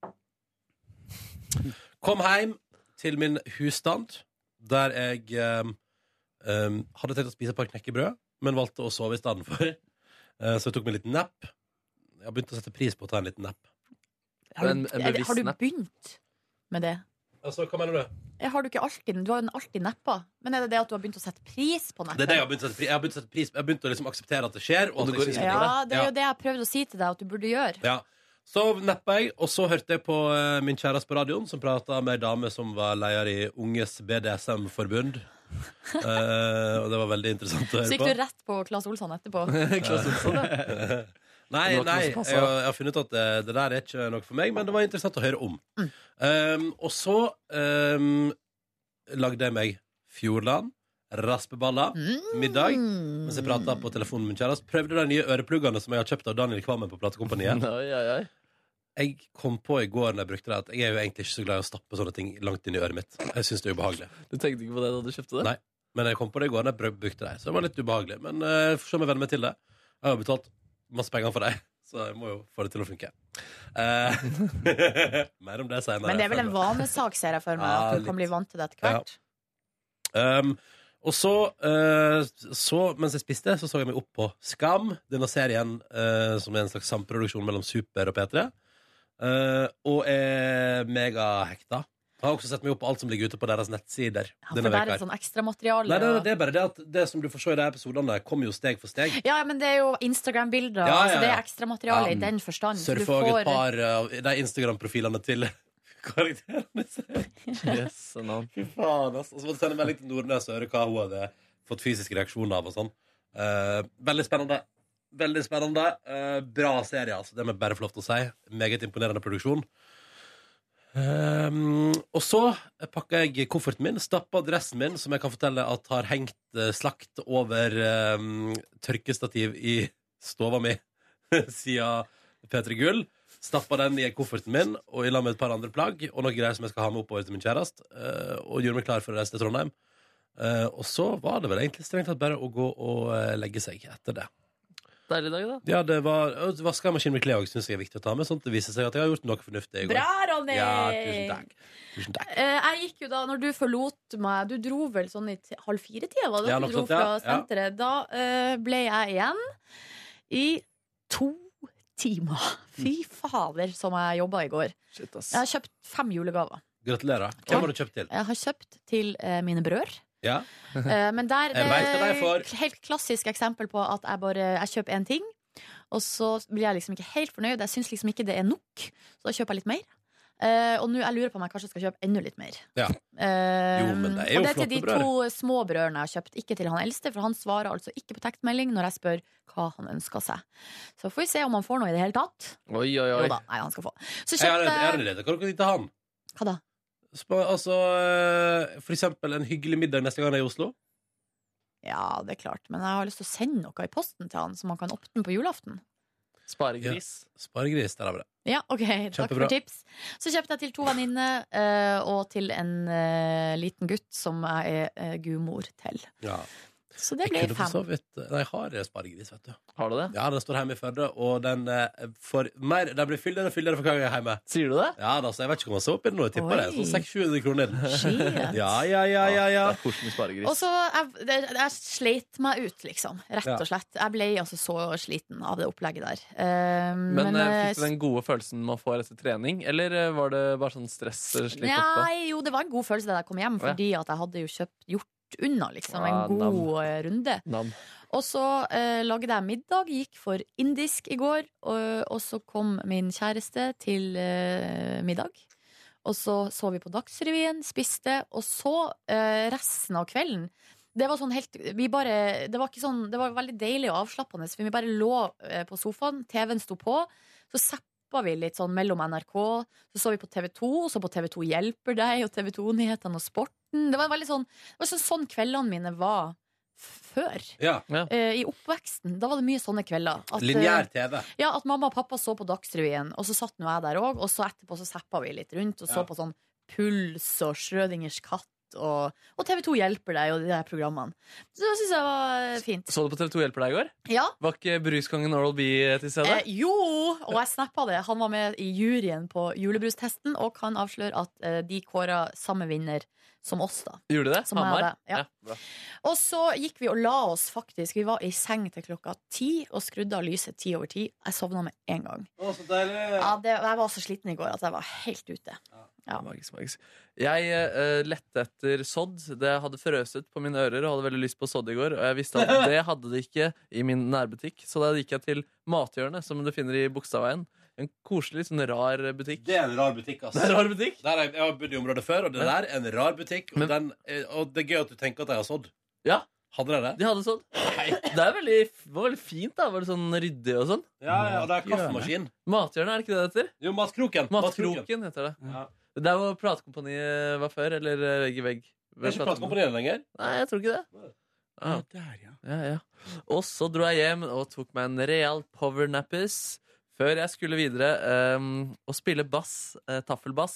Kom hjem til min husstand, der jeg hadde tenkt å spise et par knekkebrød, men valgte å sove i stedet for. Så jeg tok meg en liten napp. Jeg har begynt å sette pris på å ta en liten napp. Har du begynt med det? Altså, hva mener du? Du har jo alltid neppa. Men er det det at du har begynt å sette pris på neppet? Det er det jeg har begynt å sette pris. Jeg har begynt å liksom akseptere at det skjer. Og det er jo det jeg prøvde å si til deg at du burde gjøre. Ja. Så neppa jeg, og så hørte jeg på min kjæreste på radioen, som pratet med en dame som var leder i Unges BDSM-forbund. Og det var veldig interessant å høre på. Så gikk du rett på Claes Olsson etterpå? Claes Olsson, ja. Nei, jeg har funnet ut at det der er ikke noe for meg, men det var interessant å høre om. Og så lagde jeg meg Fjordland, raspeballer, middag, mens jeg pratet på telefonen med min kjæreste. Prøvde de nye ørepluggene som jeg har kjøpt av Daniel Kvammen på platekompaniet. Jeg kom på i går når jeg brukte det at jeg er jo egentlig ikke så glad i å stappe sånne ting langt inn i øret mitt. Jeg synes det er ubehagelig. Du tenkte ikke på det da du kjøpte det? Nei, men jeg kom på det i går når jeg brukte det. Så det var litt ubehagelig, men jeg får se om jeg venner meg til det. Jeg har betalt masse penger for deg, så jeg må jo få det til å funke. Mer om det senere. Men det er vel en vanesak, ser jeg for meg, at du kan bli vant til det etter hvert. Og så mens jeg spiste, så jeg meg opp på Skam, denne serien som er en slags samproduksjon mellom Super og P3, og er megahekta. Jeg har også sett meg opp på alt som ligger ute på deres nettsider. Ja, for der er sånn ekstra materiale. Nei, det er bare det at det som du får se i de episodene, kommer jo steg for steg. Ja, men det er jo Instagram-bilder, altså det er ekstra materiale i den forstand. Surfer også et par av de Instagram-profilene til karakterene. Yes, fy faen, altså. Og så måtte jeg sende melding til Nordnes og høre hva hun hadde fått fysisk reaksjon av og sånn. Veldig spennende. Veldig spennende. Bra serie, altså. Det må jeg bare få lov til å si. Meget imponerende produksjon. Og så pakket jeg kofferten min, stappet dressen min, som jeg kan fortelle at har hengt slakt over tørkestativ i stova mi siden P3 Gull. Stappet den i kofferten min og i lag med et par andre plagg og noen greier som jeg skal ha med oppover til min kjæreste, og gjorde meg klar for å reise til Trondheim. Og så var det vel egentlig strengt tatt bare å gå og legge seg etter det. Deilig dag, da. Ja, det var vaskemaskinen med klær, synes jeg er viktig å ta med, sånn at det viser seg at jeg har gjort noe fornuftig i går. Bra, Ronny! Ja, tusen takk. Jeg gikk jo da, når du forlot meg, du dro vel sånn i 3:30, var det? Ja, du dro fra senteret. Da ble jeg igjen i 2 timer. Fy fader, som jeg jobbet i går. Shit, ass. Jeg har kjøpt 5 julegaver. Gratulerer. Hvem har du kjøpt til? Jeg har kjøpt til mine brødre. Ja. Men der det vet hva de får. er et helt klassisk eksempel på at jeg kjøper en ting, og så blir jeg liksom ikke helt fornøyd. Jeg syns liksom ikke det er nok, så da kjøper jeg litt mer. Og nå jeg lurer på om jeg kanskje skal kjøpe enda litt mer. Ja. Jo, men det er jo og det er til flotte de brød. 2 små brødrene jeg har kjøpt, ikke til han eldste, for han svarer altså ikke på tekstmelding når jeg spør hva han ønsker seg. Så får vi se om han får noe i det hele tatt. Oi. Jo da, nei, han skal få. Så Jeg har kjøpte en idé. Hva dere til han? Hva da? Altså, for eksempel en hyggelig middag neste gang jeg er i Oslo. Ja, det er klart, men jeg har lyst til å sende noe i posten til han, så man kan åpne den på julaften. Sparegris. Ja. Sparegris, der har vi det. Ja, ok, takk Kjempebra. for tips. Så kjøpte jeg til 2 venninner og til en liten gutt som jeg er gudmor til. Ja. Så det ble Jeg kunne for 5. så vidt Nei, jeg har sparegris, vet du. Har du det? Ja, den står hjemme i Førde, og den får mer Den blir fyldigere og fyldigere for hver gang jeg er hjemme. Sier du det? Ja, da, så jeg vet ikke om han så opp i det nå. Jeg tipper det. Oi. Sånn 600-700 kroner. Shit. Ja. Det er koselig med sparegris. Og så jeg sleit meg ut, liksom. Rett Ja. og slett. Jeg ble altså så sliten av det opplegget der. Men fikk du den gode følelsen med å få etter trening, eller var det bare sånn stress? Slitt etterpå? Nei, jo, det var en god følelse da jeg kom hjem, fordi at jeg hadde jo gjort unna, liksom. Ah, En god runde. Nam. Og så lagde jeg middag, gikk for indisk i går, og så kom min kjæreste til middag. Og så vi på Dagsrevyen, spiste, og så resten av kvelden. Det var sånn helt det var ikke sånn, det var veldig deilig og avslappende, for vi bare lå på sofaen, TV-en sto på, så zappa vi litt sånn mellom NRK, så vi på TV2, så på TV2 Hjelper deg, og TV2-nyhetene og sporten. Det var veldig sånn kveldene mine var før. Ja. I oppveksten, da var det mye sånne kvelder. Lineær TV. Ja, at mamma og pappa så på Dagsrevyen, og så satt nå jeg der også, og så etterpå så zappa vi litt rundt, og så på sånn Puls og Schrødingers katt, og TV2 Hjelper deg, og de der programmene. Så det synes jeg var fint. Så du på TV2 Hjelper deg i går? Ja. Var ikke bruskongen Oral B til stede? Jo, og jeg snappa det. Han var med i juryen på julebrustesten, og kan avsløre at de kåra samme vinner som oss, da. Gjorde det? Som jeg Hamar? hadde, ja. Bra. Og så gikk vi og la oss faktisk. Vi var i seng til klokka 10 og skrudde av lyset 10:10. Jeg sovna med en gang. Å, så deilig. Ja, jeg var så sliten i går at jeg var helt ute. Ja. Magisk. Jeg lette etter sodd. Det hadde frøset på mine ører og hadde veldig lyst på sodd i går. Og jeg visste at det hadde det ikke i min nærbutikk. Så da gikk jeg til Mathjørnet, som du finner i Bogstadveien. En koselig, sånn rar butikk. Det er en rar butikk, ass. Det er en rar butikk? Jeg har bodd i området før, og det der er en rar butikk. Og, og det er gøy at du tenker at de har sådd. Ja. Hadde de det? De hadde sådd. Det var veldig fint, da. Var det sånn ryddig og sånn? Ja, og det er kaffemaskin. Mathjørnet, er det ikke det det heter? Jo, Matkroken. Matkroken heter det. Ja. Det er hvor platekompaniet var før, eller Vegg i vegg. Det er ikke platekompaniet lenger? Nei, jeg tror ikke det. Ja. Og så dro jeg hjem og tok meg en real powernappers før jeg skulle videre og spille bass, taffelbass,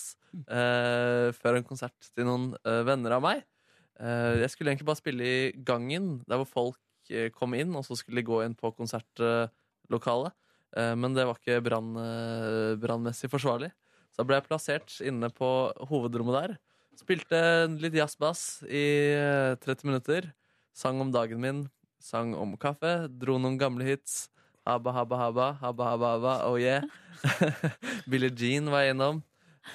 før en konsert til noen venner av meg. Jeg skulle egentlig bare spille i gangen, der hvor folk kom inn, og så skulle de gå inn på konsertlokalet. Men det var ikke brannmessig forsvarlig. Så da ble jeg plassert inne på hovedrommet der. Spilte litt jazzbass i 30 minutter. Sang om dagen min, sang om kaffe, dro noen gamle hits. Habba, habba, habba, habba, habba, habba, oh yeah. Billie Jean var jeg innom.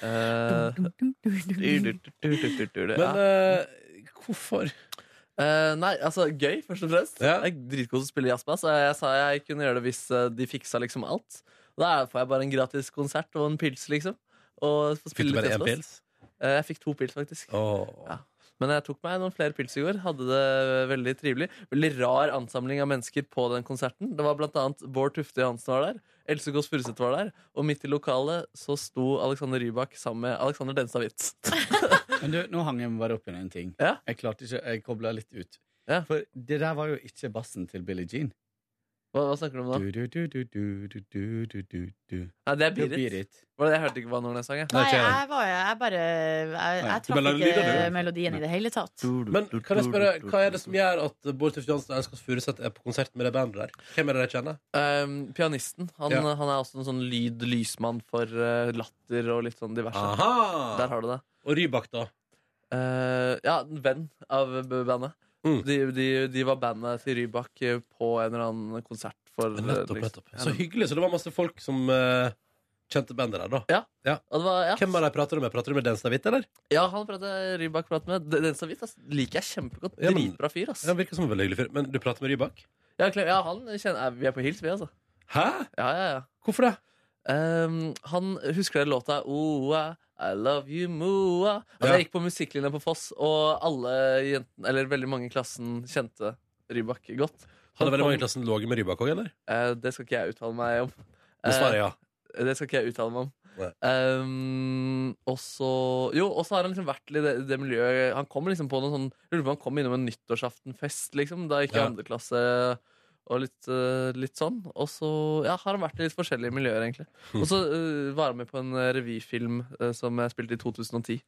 Men hvorfor? Nei, altså gøy, først og fremst. Ja. Jeg er dritgod til å spille jazzbass, og jeg sa jeg kunne gjøre det hvis de fiksa liksom alt. Da får jeg bare en gratis konsert og en pils, liksom. Og Fikk du bare en pils? Jeg fikk 2 pils, faktisk. Ja. Men jeg tok meg noen flere pils i går. Hadde det veldig trivelig. Veldig rar ansamling av mennesker på den konserten. Det var blant annet Bård Tufte Johansen var der. Else Kåss Furuseth var der. Og midt i lokalet så sto Alexander Rybak sammen med Alexander Denstad Witz. Men du, nå hang jeg meg bare opp i en ting. Ja? Jeg klarte ikke, jeg koblet litt ut. Ja. For det der var jo ikke bassen til Billie Jean. Hva snakker du om da? Nei, det er Beat It. Jeg hørte ikke hva Nordnes sang. Nei, jeg traff ikke melodien i det hele tatt. Men kan jeg spørre, hva er det som gjør at Bård Tufte Johansen og Else Kåss Furuseth er på konsert med det bandet der? Hvem er det dere kjenner? Pianisten. Han er også en sånn lysmann for latter og litt sånn diverse. Aha! Der har du det. Og Rybak da? Ja, en venn av bandet. De var bandet til Rybak på en eller annen konsert for nettopp. Så hyggelig, så det var masse folk som kjente bandet der da. Ja. Hvem var det prater du med? Prater du med Denstad Witt, eller? Ja, han Rybak prater med. Denstad Witt liker jeg kjempegodt. Dritbra fyr, ass. Ja, virker som en veldig hyggelig fyr. Men du prater med Rybak? Ja, han kjenner. Vi er på hils, vi, altså. Hæ? Ja. Hvorfor det? Han husker dere låta I love you, Moa. Jeg gikk på musikklinja på Foss, og alle jentene, eller veldig mange i klassen, kjente Rybak godt. Hadde veldig mange i klassen låget med Rybak også, eller? Det skal ikke jeg uttale meg om. Det svarer ja. Det skal ikke jeg uttale meg om. Og så har han liksom vært i det miljøet. Han kom liksom på noe sånn, han kom innom en nyttårsaftenfest, liksom, da gikk jeg i 2. klasse. Og litt sånn. Og så har han vært i litt forskjellige miljøer, egentlig. Og så var han med på en revyfilm som jeg spilte i 2010.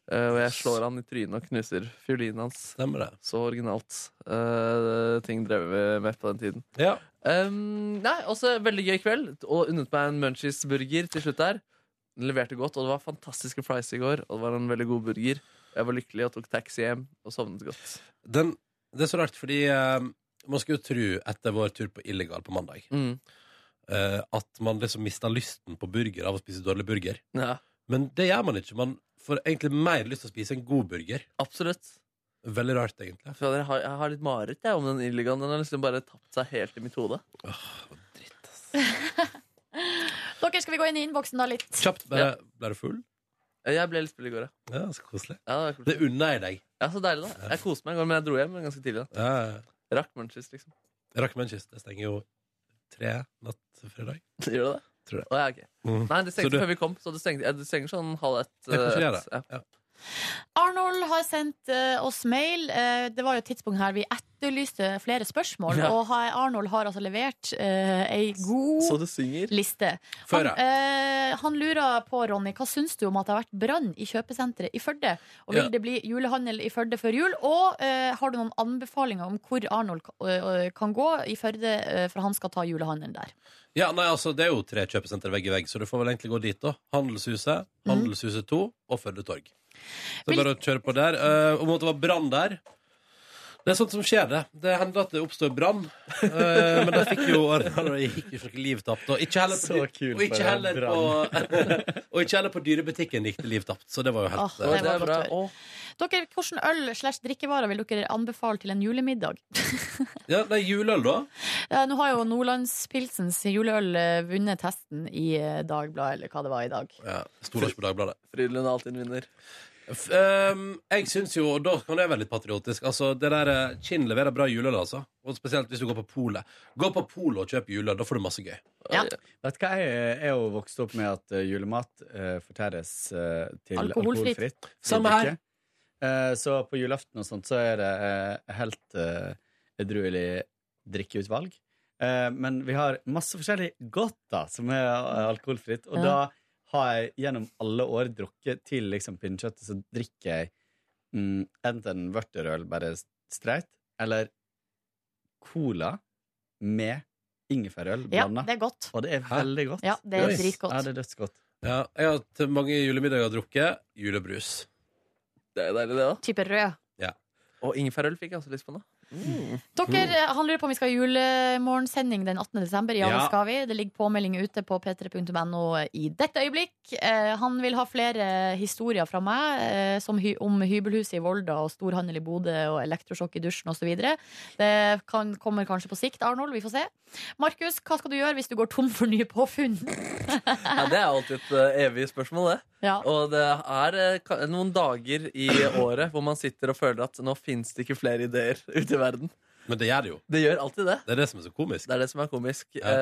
Og jeg slår han i trynet og knuser fiolinen hans. Stemmer det. Så originalt. Ting drev vi med på den tiden. Ja. Nei, også veldig gøy kveld. Og unnet meg en Munchies-burger til slutt der. Den leverte godt, og det var fantastiske fries i går. Og det var en veldig god burger. Jeg var lykkelig og tok taxi hjem og sovnet godt. Det er så rart, fordi man skulle jo tro etter vår tur på Illegal på mandag at man liksom mistet lysten på burger av å spise dårlig burger. Ja. Men det gjør man ikke. Man får egentlig mer lyst til å spise en god burger. Absolutt. Veldig rart, egentlig. For jeg har litt mareritt om den Illegalen. Den har liksom bare tapt seg helt i mitt hode. Dritt, ass. Dere, skal vi gå inn i innboksen da litt? Kjapt, ble du full? Jeg ble litt full i går, ja. Så koselig. Ja, det unner jeg deg. Ja, så deilig da. Jeg koste meg i går, men jeg dro hjem ganske tidlig da. Rakk Munchies, liksom. Rakk Munchies, det stenger jo 3 natt fredag. Gjør det? Tror det. Ja, okay. Nei, det stengte før vi kom, så det stenger sånn 12:30. Det kanskje det er det. Ja. Arnold har sendt oss mail. Det var jo et tidspunkt her vi etterlyste flere spørsmål, og Arnold har altså levert ei god liste. Han lurer på, Ronny, hva syns du om at det har vært brann i kjøpesenteret i Førde? Og vil det bli julehandel i Førde før jul? Og har du noen anbefalinger om hvor Arnold kan gå i Førde for han skal ta julehandelen der? Ja, nei, altså det er jo 3 kjøpesenter vegg i vegg, så du får vel egentlig gå dit da. Handelshuset, Handelshuset 2 og Førde Torg. Så det er bare å kjøre på der. Om det var brann der, det er sånt som skjer det. Det hender at det oppstår brann. Men det fikk jo det gikk jo noe liv tapt. Og ikke heller på dyrebutikken gikk det liv tapt. Så det var jo helt det var bra. Dere, hvordan øl/drikkevarer vil dere anbefale til en julemiddag? Ja, det er juleøl da. Nå har jo Nordlandspilsens juleøl vunnet testen i Dagbladet, eller hva det var i dag. Ja, stoler ikke på Dagbladet. Frydenlund er alltid en vinner. Jeg synes jo, og da kan jeg være litt patriotisk, altså det der Kinn leverer bra juleøl, altså. Og spesielt hvis du går på polet. Gå på polet og kjøp juleøl, da får du masse gøy. Ja. Vet du hva, jeg er jo vokst opp med at julemat fortæres til alkoholfritt. Samme her. Så på julaften og sånt så er det helt edruelig drikkeutvalg. Men vi har masse forskjellig godt da, som er alkoholfritt, og da har jeg gjennom alle år drukket til liksom pinnekjøttet, så drikker jeg enten vørterøl bare streit, eller cola med ingefærøl blandet. Ja, det er godt. Og det er veldig godt. Ja, det er dritgodt. Ja, det er dødsgodt. Ja, jeg har til mange julemiddager drukket julebrus. Det er deilig det da. Type rød. Ja. Og ingefærøl fikk jeg også lyst på nå. Dere, han lurer på om vi skal ha julemorgensending den 18. desember. Ja, det skal vi. Det ligger påmelding ute på p3.no i dette øyeblikk. Han vil ha flere historier fra meg om hybelhuset i Volda og storhandel i Bodø og elektrosjokk i dusjen og så videre. Det kommer kanskje på sikt, Arnold. Vi får se. Markus, hva skal du gjøre hvis du går tom for nye påfunn? Ja, det er alltid et evig spørsmål, det. Ja. Og det er noen dager i året hvor man sitter og føler at nå finnes det ikke flere ideer ute i verden. Men det gjør det jo. Det gjør alltid det. Det er det som er så komisk. Det er det som er komisk. Ja.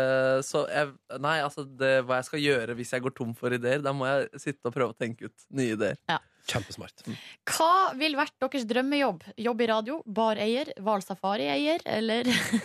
Hva jeg skal gjøre hvis jeg går tom for ideer, da må jeg sitte og prøve å tenke ut nye ideer. Ja. Kjempesmart. Hva vil vært deres drømmejobb? Jobb i radio, bareier, hvalsafarieier, eller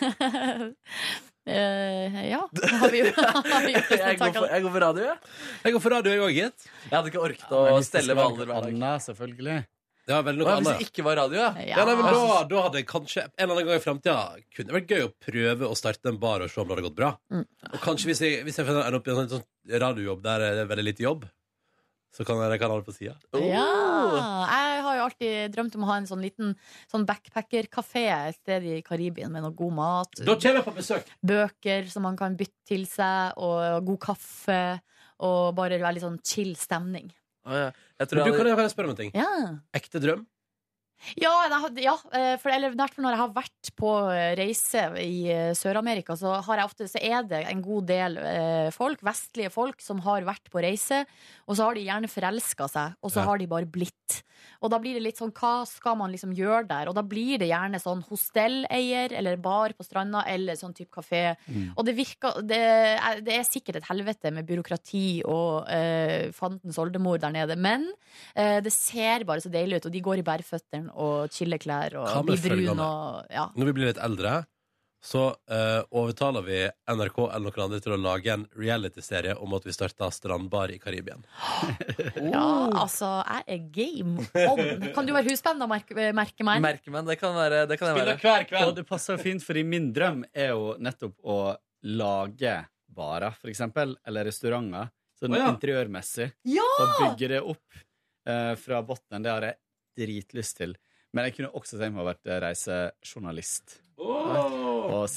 ja, har vi jeg går for radio, ja. Jeg går for radio, jeg også, gitt. Jeg hadde ikke orket å stelle hvaler hver dag. Selvfølgelig. Ja, hvis det ikke var radio, ja, nei, men da hadde jeg kanskje en eller annen gang i fremtiden kunne det vært gøy å prøve å starte en bar og se om det hadde gått bra. Og kanskje hvis jeg ender opp i en sånn radiojobb der det er veldig lite jobb, så kan jeg ha det på siden. Ja, jeg har jo alltid drømt om å ha en sånn liten sånn backpacker-kafé et sted i Karibien med noe god mat. Da kommer jeg på besøk. Bøker som man kan bytte til seg, og god kaffe, og bare veldig sånn chill stemning. Ja. Men kan jeg spørre om en ting? Ja. Ekte drøm? Ja, eller når jeg har vært på reise i Sør-Amerika, så er det en god del folk, vestlige folk, som har vært på reise, og så har de gjerne forelsket seg, og så har de bare blitt. Og da blir det litt sånn, hva skal man liksom gjøre der? Og da blir det gjerne sånn hostelleier, eller bar på stranda, eller sånn type kafé. Og det er sikkert et helvete med byråkrati og fandens oldemor der nede, men det ser bare så deilig ut, og de går i bærføtteren og chilleklær og blir brun og, ja. Når vi blir litt eldre, så overtaler vi NRK eller noen andre til å lage en reality-serie om at vi starter strandbar i Karibien. Ja, altså, jeg game on. Kan du være husband og merkemann? Merkemann, det kan jeg være. Hver kveld. Og det passer fint, fordi min drøm er jo nettopp å lage barer, for eksempel, eller restauranter, sånn interiørmessig. Ja! Og bygge det opp fra botten. Det har jeg dritlyst til. Men jeg kunne også tenkt meg å være reisejournalist. Og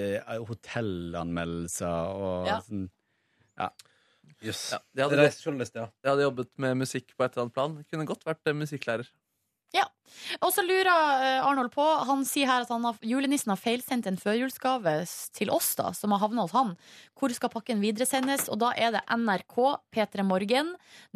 hotellanmeldelser og sånn. Ja. Yes. Jeg hadde jobbet med musikk på et eller annet plan. Kunne godt vært musikklærer. Ja. Og så lurer Arnold på, han sier her at julenissen har feilsendt en førjulsgave til oss da, som har havnet hos han. Hvor skal pakken videresendes? Og da er det NRK P3 Morgen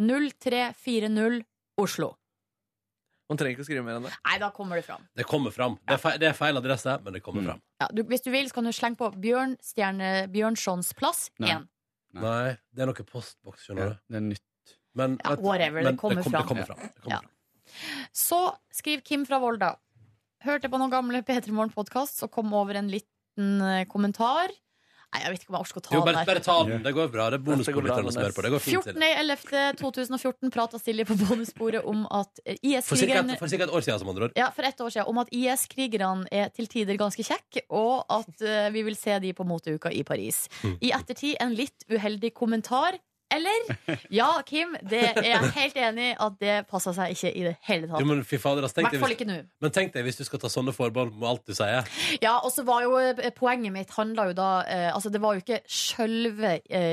0340 Oslo. Man trenger ikke å skrive mer enn det. Nei, da kommer det fram. Det kommer fram. Det er feil adresse, men det kommer fram. Ja, hvis du vil, så kan du slenge på Bjørnsons plass 1. Nei, det er noe postboks, skjønner du. Det er nytt. Men, whatever, det kommer fram. Det kommer fram. Så skriver Kim fra Volda. Hørte på noen gamle P3 Morgen-podcast og kom over en liten kommentar. Nei, jeg vet ikke om jeg orsker å ta den der. Bare ta den, det går bra. Det er bonuspolitikerne som hører på. Det går fint. 14.11.2014 pratet Silje på bonussporet om at IS-krigerne For sikkert et år siden, som andre ord. Ja, for et år siden. Om at IS-krigerne er til tider ganske kjekk, og at vi vil se de på moteuka i Paris. I ettertid en litt uheldig kommentar. Eller? Ja, Kim, det er jeg helt enig i at det passer seg ikke i det hele tatt. Jo, men fy fader, altså, Hvertfall ikke nå. Men tenk deg hvis du skal ta sånne forbehold med alt du sier. Ja, og så var jo poenget mitt handla jo da altså det var jo ikke sjølve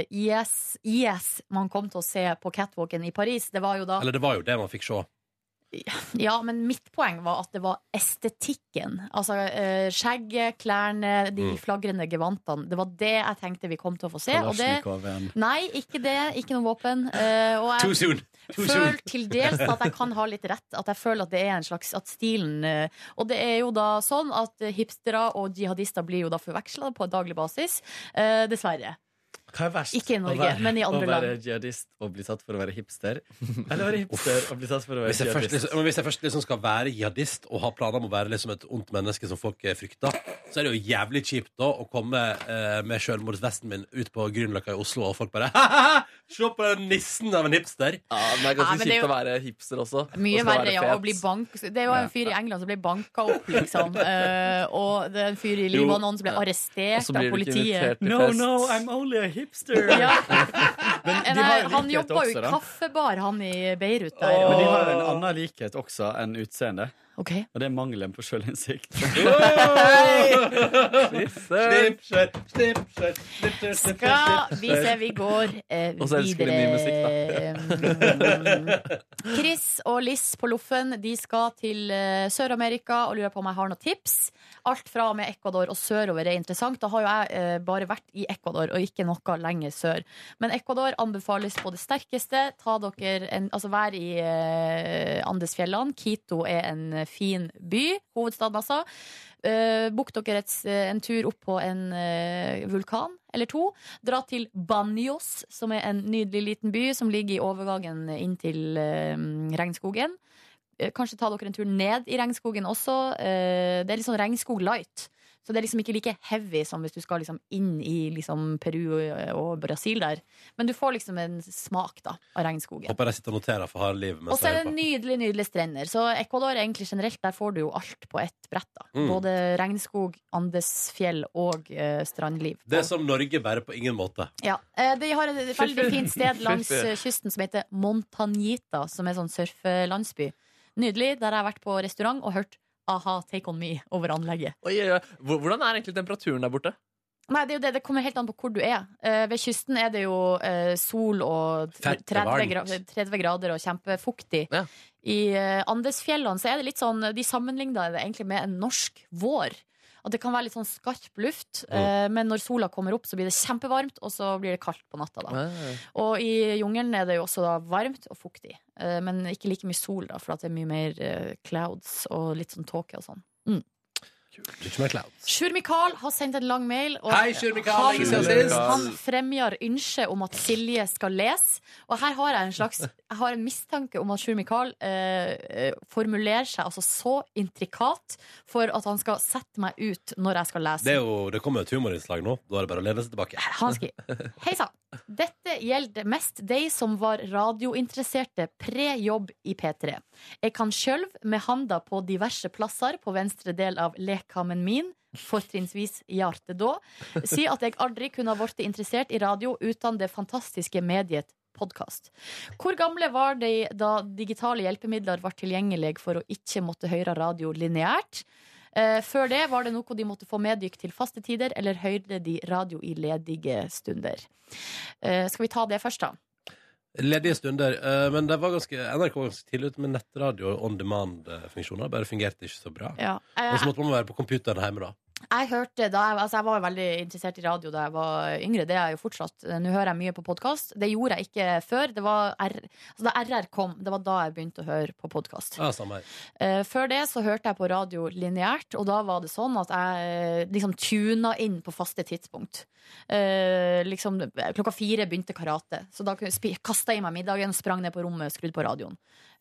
IS man kom til å se på catwalken i Paris. Det var jo da Eller det var jo det man fikk se. Ja, men mitt poeng var at det var estetikken. Altså skjegget, klærne, de flagrende gevantene. Det var det jeg tenkte vi kom til å få se. Og det, nei, ikke det. Ikke noe våpen. Og jeg føler til dels at jeg kan ha litt rett. At jeg føler at det er en slags at stilen og det er jo da sånn at hipstere og jihadister blir jo da forvekslet på daglig basis. Dessverre. Hva er verst? Ikke i Norge, men i andre land. Å være jihadist og bli tatt for å være hipster? Eller være hipster og bli tatt for å være jihadist? Hvis jeg først liksom skal være jihadist og ha planer om å være liksom et ondt menneske som folk frykter, så er det jo jævlig kjipt da å komme med selvmordsvesten min ut på Grünerløkka i Oslo, og folk bare se på den nissen av en hipster. Ja, men det er ganske kjipt å være hipster også. Mye verre, ja, å bli det er jo en fyr i England som ble banka opp, liksom. Og det er en fyr i Libanon som ble arrestert av politiet. No, I'm only a hipster. Ja. Han jobba jo i kaffebar, han i Beirut der. Men de har en annen likhet også enn utseende. Okay. Og det er mangelen på selvinnsikt. Skal vi se, vi går videre. Chris og Liss på Loffen, de skal til Sør-Amerika og lurer på om jeg har noen tips. Alt fra med Ecuador og sørover er interessant. Da har jo jeg bare vært i Ecuador og ikke noe lenger sør. Men Ecuador anbefales på det sterkeste. Vær i Andesfjellene. Quito er en fin by, hovedstaden altså. Bok dere en tur opp på en vulkan eller 2. Dra til Baños, som er en nydelig liten by som ligger i overgangen inn til regnskogen. Kanskje ta dere en tur ned i regnskogen også. Det er litt sånn regnskog light. Så det er liksom ikke like heavy som hvis du skal liksom inn i liksom Peru og Brasil der. Men du får liksom en smak da av regnskogen. Håper jeg sitter og noterer for harde liv. Og så er det nydelige strender. Så Ecuador egentlig generelt, der får du jo alt på ett brett da. Både regnskog, Andesfjell og strandliv. Det er som Norge, bare på ingen måte. Ja, de har et veldig fint sted langs kysten som heter Montañita, som er sånn surfelandsby. Nydelig, der jeg har vært på restaurant og hørt Aha, Take On Me over anlegget. Hvordan er egentlig temperaturen der borte? Nei, det er jo det, det kommer helt an på hvor du er. Ved kysten er det jo sol og 30 grader og kjempefuktig. Ja. I Andesfjellene så er det litt sånn, de sammenligner det egentlig med en norsk vår. At det kan være litt sånn skarp luft, men når sola kommer opp så blir det kjempevarmt, og så blir det kaldt på natta da. Og i jungelen er det jo også da varmt og fuktig, men ikke like mye sol da, for at det er mye mer clouds og litt sånn tåke og sånn. Sjur Mikael har sendt en lang mail. Og Hei, Sjur Mikael, lenge siden sist. han fremjar ønske om at Silje skal lese. Og her har jeg har en mistanke om at Sjur Mikael formulerer seg altså så intrikat for at han skal sette meg ut når jeg skal lese. Det kommer et humorinnslag nå. Da er det bare å lene seg tilbake. Han skriver: Hei sann. Dette gjelder mest deg som var radiointeresserte pre-jobb i P3. Jeg kan sjølv med handa på diverse plasser på venstre del av lekamen min, fortrinnsvis hjertet da, si at jeg aldri kunne ha vært interessert i radio uten det fantastiske mediet podcast. Hvor gamle var de da digitale hjelpemidler var tilgjengelig for å ikke måtte høre radio lineært? Før det var det noe de måtte få meddykk til faste tider, eller hørte de radio i ledige stunder? Skal vi ta det først da? Ledige stunder, men det var NRK var ganske tidlig ute med nettradio og on-demand-funksjoner. Bare fungerte ikke så bra. Ja. Og så måtte man være på computeren hjemme da. Jeg hørte jeg var veldig interessert i radio da jeg var yngre. Det er jeg jo fortsatt. Nå hører jeg mye på podcast. Det gjorde jeg ikke før. Det var da RR kom, det var da jeg begynte å høre på podcast. Ja, samme her. Før det så hørte jeg på radio lineært, og da var det sånn at jeg liksom tuna inn på faste tidspunkt. Liksom, 4:00 begynte karate, så da kastet jeg i meg middagen, sprang ned på rommet, skrudd på radioen.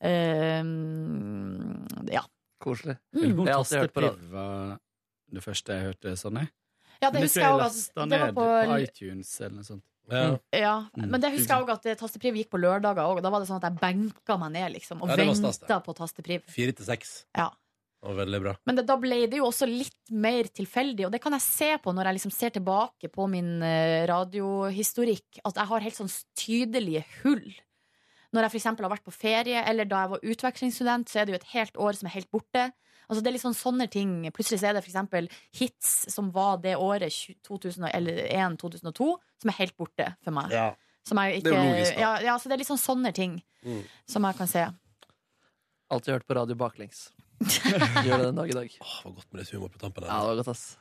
Ja. Koselig. Jeg har alltid hørt på radio. Var det første jeg hørte sånn, Ja, det husker jeg også. Det var på på iTunes eller noe sånt. Ja, men det husker jeg også at tastepriv gikk på lørdager også. Da var det sånn at jeg benka meg ned liksom, og Ja, det var stas, det. ventet på tastepriv. 4-6. Ja. Det var veldig bra. Men da ble det jo også litt mer tilfeldig, og det kan jeg se på når jeg liksom ser tilbake på min radiohistorikk, at jeg har helt sånn tydelige hull. Når jeg for eksempel har vært på ferie, eller da jeg var utvekslingsstudent, så er det jo et helt år som er helt borte. Altså det er litt sånne ting. Plutselig så er det for eksempel hits som var det året 2001-2002, som er helt borte for meg. Ja. Som jeg ikke, Det er jo logisk, da. ja, så det er litt sånne ting som jeg kan se. Alltid hørt på radio baklengs. Gjør det den dag i dag. Åh, det var godt med litt humor på tampen. Ja, det var godt, ass.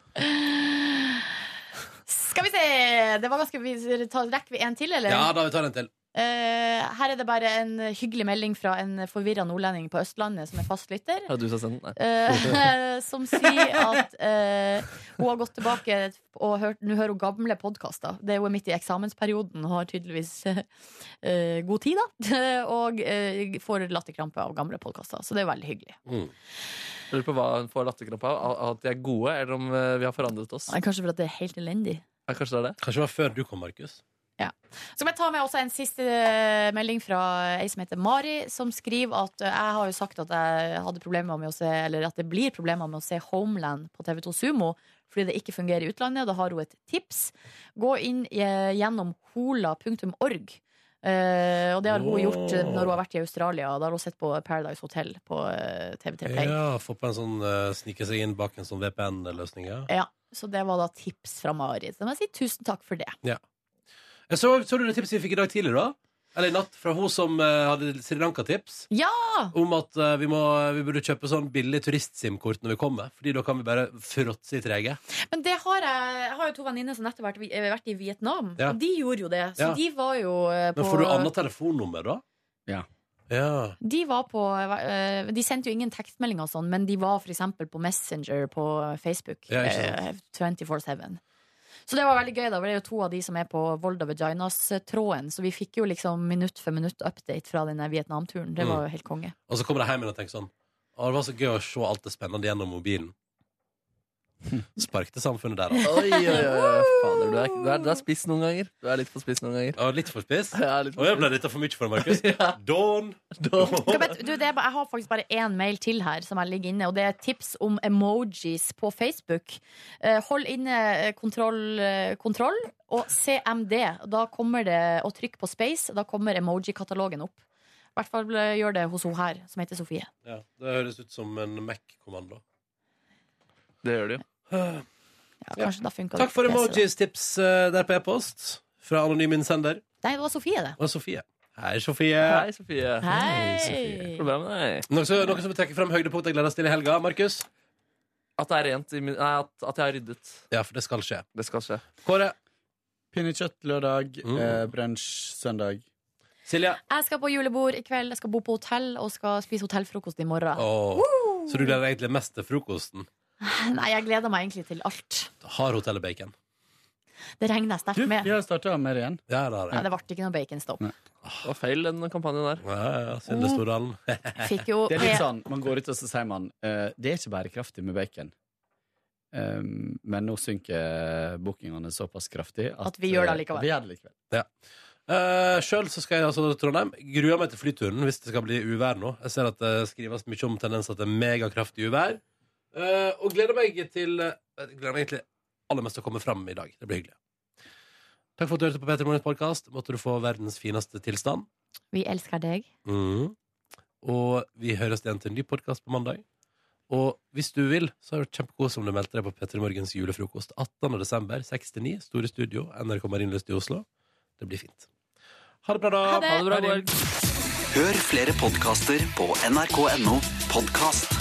Skal vi se! Det var ganske, rekker vi en til, eller? Ja, da vi tar en til. Her er det bare en hyggelig melding fra en forvirret nordlending på Østlandet som er fastlytter. Har du sagt den? Nei. Som sier at hun har gått tilbake og nå hører hun gamle podcaster. Det er jo midt i eksamensperioden og har tydeligvis god tid da. Og får latterkrampe av gamle podcaster. Så det er veldig hyggelig. Jeg lurer på hva hun får latterkrampe av. At de er gode, eller om vi har forandret oss. Nei, kanskje for at det er helt elendig. Ja, kanskje det er det. Kanskje det var før du kom, Markus. Ja. Så må jeg ta med også en siste melding fra ei som heter Mari, som skriver at jeg har jo sagt at jeg hadde problemer med å se, eller at det blir problemer med å se Homeland på TV2 Sumo fordi det ikke fungerer i utlandet. Da har hun et tips. Gå inn gjennom hola.org. Og det har hun gjort når hun har vært i Australia. Da har hun sett på Paradise Hotel på TV3 Play. Ja, få på en sånn snike seg inn bak en sånn VPN-løsning. Ja, så det var da tips fra Mari. Så da må jeg si tusen takk for det. Ja. Så du det tipset vi fikk i dag tidlig da? Eller i natt, fra hun som hadde Sri Lanka-tips? Ja! Om at vi burde kjøpe sånn billig turist-SIM-kort når vi kommer, fordi da kan vi bare fråtse i trege. Men det har jeg har jo to venninner som nettopp har vært i Vietnam, Ja. og de gjorde jo det. Så Ja. de var jo på Men får du annet telefonnummer da? Ja. Ja. De var på De sendte jo ingen tekstmeldinger og sånn, men de var for eksempel på Messenger på Facebook. Ja, ikke 24/7. Så det var veldig gøy. Da var det jo to av de som er på Volda Vaginas-tråden, så vi fikk jo liksom minutt for minutt update fra denne Vietnam-turen. Det var jo helt konge. Og så kommer de hjem og tenker sånn: å, det var så gøy å se alt det spennende gjennom mobilen. Spark til samfunnet der, altså. Oi, fader, du er spiss noen ganger. Du er litt for spiss noen ganger. Og litt for spiss? Ja, litt for Og jeg ble litt for mye for Markus. Dawn. Jeg har faktisk bare én mail til her som jeg ligger inne, og det er tips om emojis på Facebook. Hold inne kontroll og CMD. Da kommer det, og trykk på space, da kommer emoji-katalogen opp. I hvert fall gjør det hos hun her, som heter Sofie. Ja, det høres ut som en Mac-kommando. Det gjør det jo. Ja, kanskje da funker det. Takk for emojis-tips der på e-post fra anonym innsender. Nei, det var Sofie, det. Og Sofie. Hei, Sofie. Hei, Sofie. Hei. Problemet er Noe som vil trekke frem høydepunktet jeg gleder oss til i helga, Markus? at det er rent i at jeg har ryddet. Ja, for det skal skje. Det skal skje. Kåre? Pinnekjøtt lørdag, brunsj søndag. Silja? Jeg skal på julebord i kveld. Jeg skal bo på hotell og skal spise hotellfrokost i morgen. Så du gleder deg egentlig mest til frokosten? Nei, jeg gleder meg egentlig til alt. Har hotellet bacon? Det regner jeg sterkt med. Vi har startet med det igjen. Ja, det har Ja, det ble ikke noe baconstopp. Det var feil, den kampanjen der. Ja, Sinde Stordalen. Fikk jo Det er litt sånn, man går ut og så sier man det er ikke bærekraftig med bacon. Men nå synker bookingene såpass kraftig at vi gjør det likevel. Vi gjør det likevel. Ja. Selv så skal jeg altså til Trondheim. Gruer meg til flyturen hvis det skal bli uvær nå. Jeg ser at det skrives mye om tendenser til megakraftig uvær. Og gleder meg egentlig aller mest til å komme frem i dag. Det blir hyggelig. Takk for at du hørte på Peter Morgens podcast. Måtte du få verdens fineste tilstand. Vi elsker deg. Og vi høres igjen til en ny podcast på mandag. Og hvis du vil, så er det kjempegod som du meldte deg på Peter Morgens julefrokost 18. desember, 6-9, Store Studio, NRK Marienlyst i Oslo. Det blir fint. Ha det bra da. Ha det bra, Borg. Hør flere podcaster på nrk.no podcast.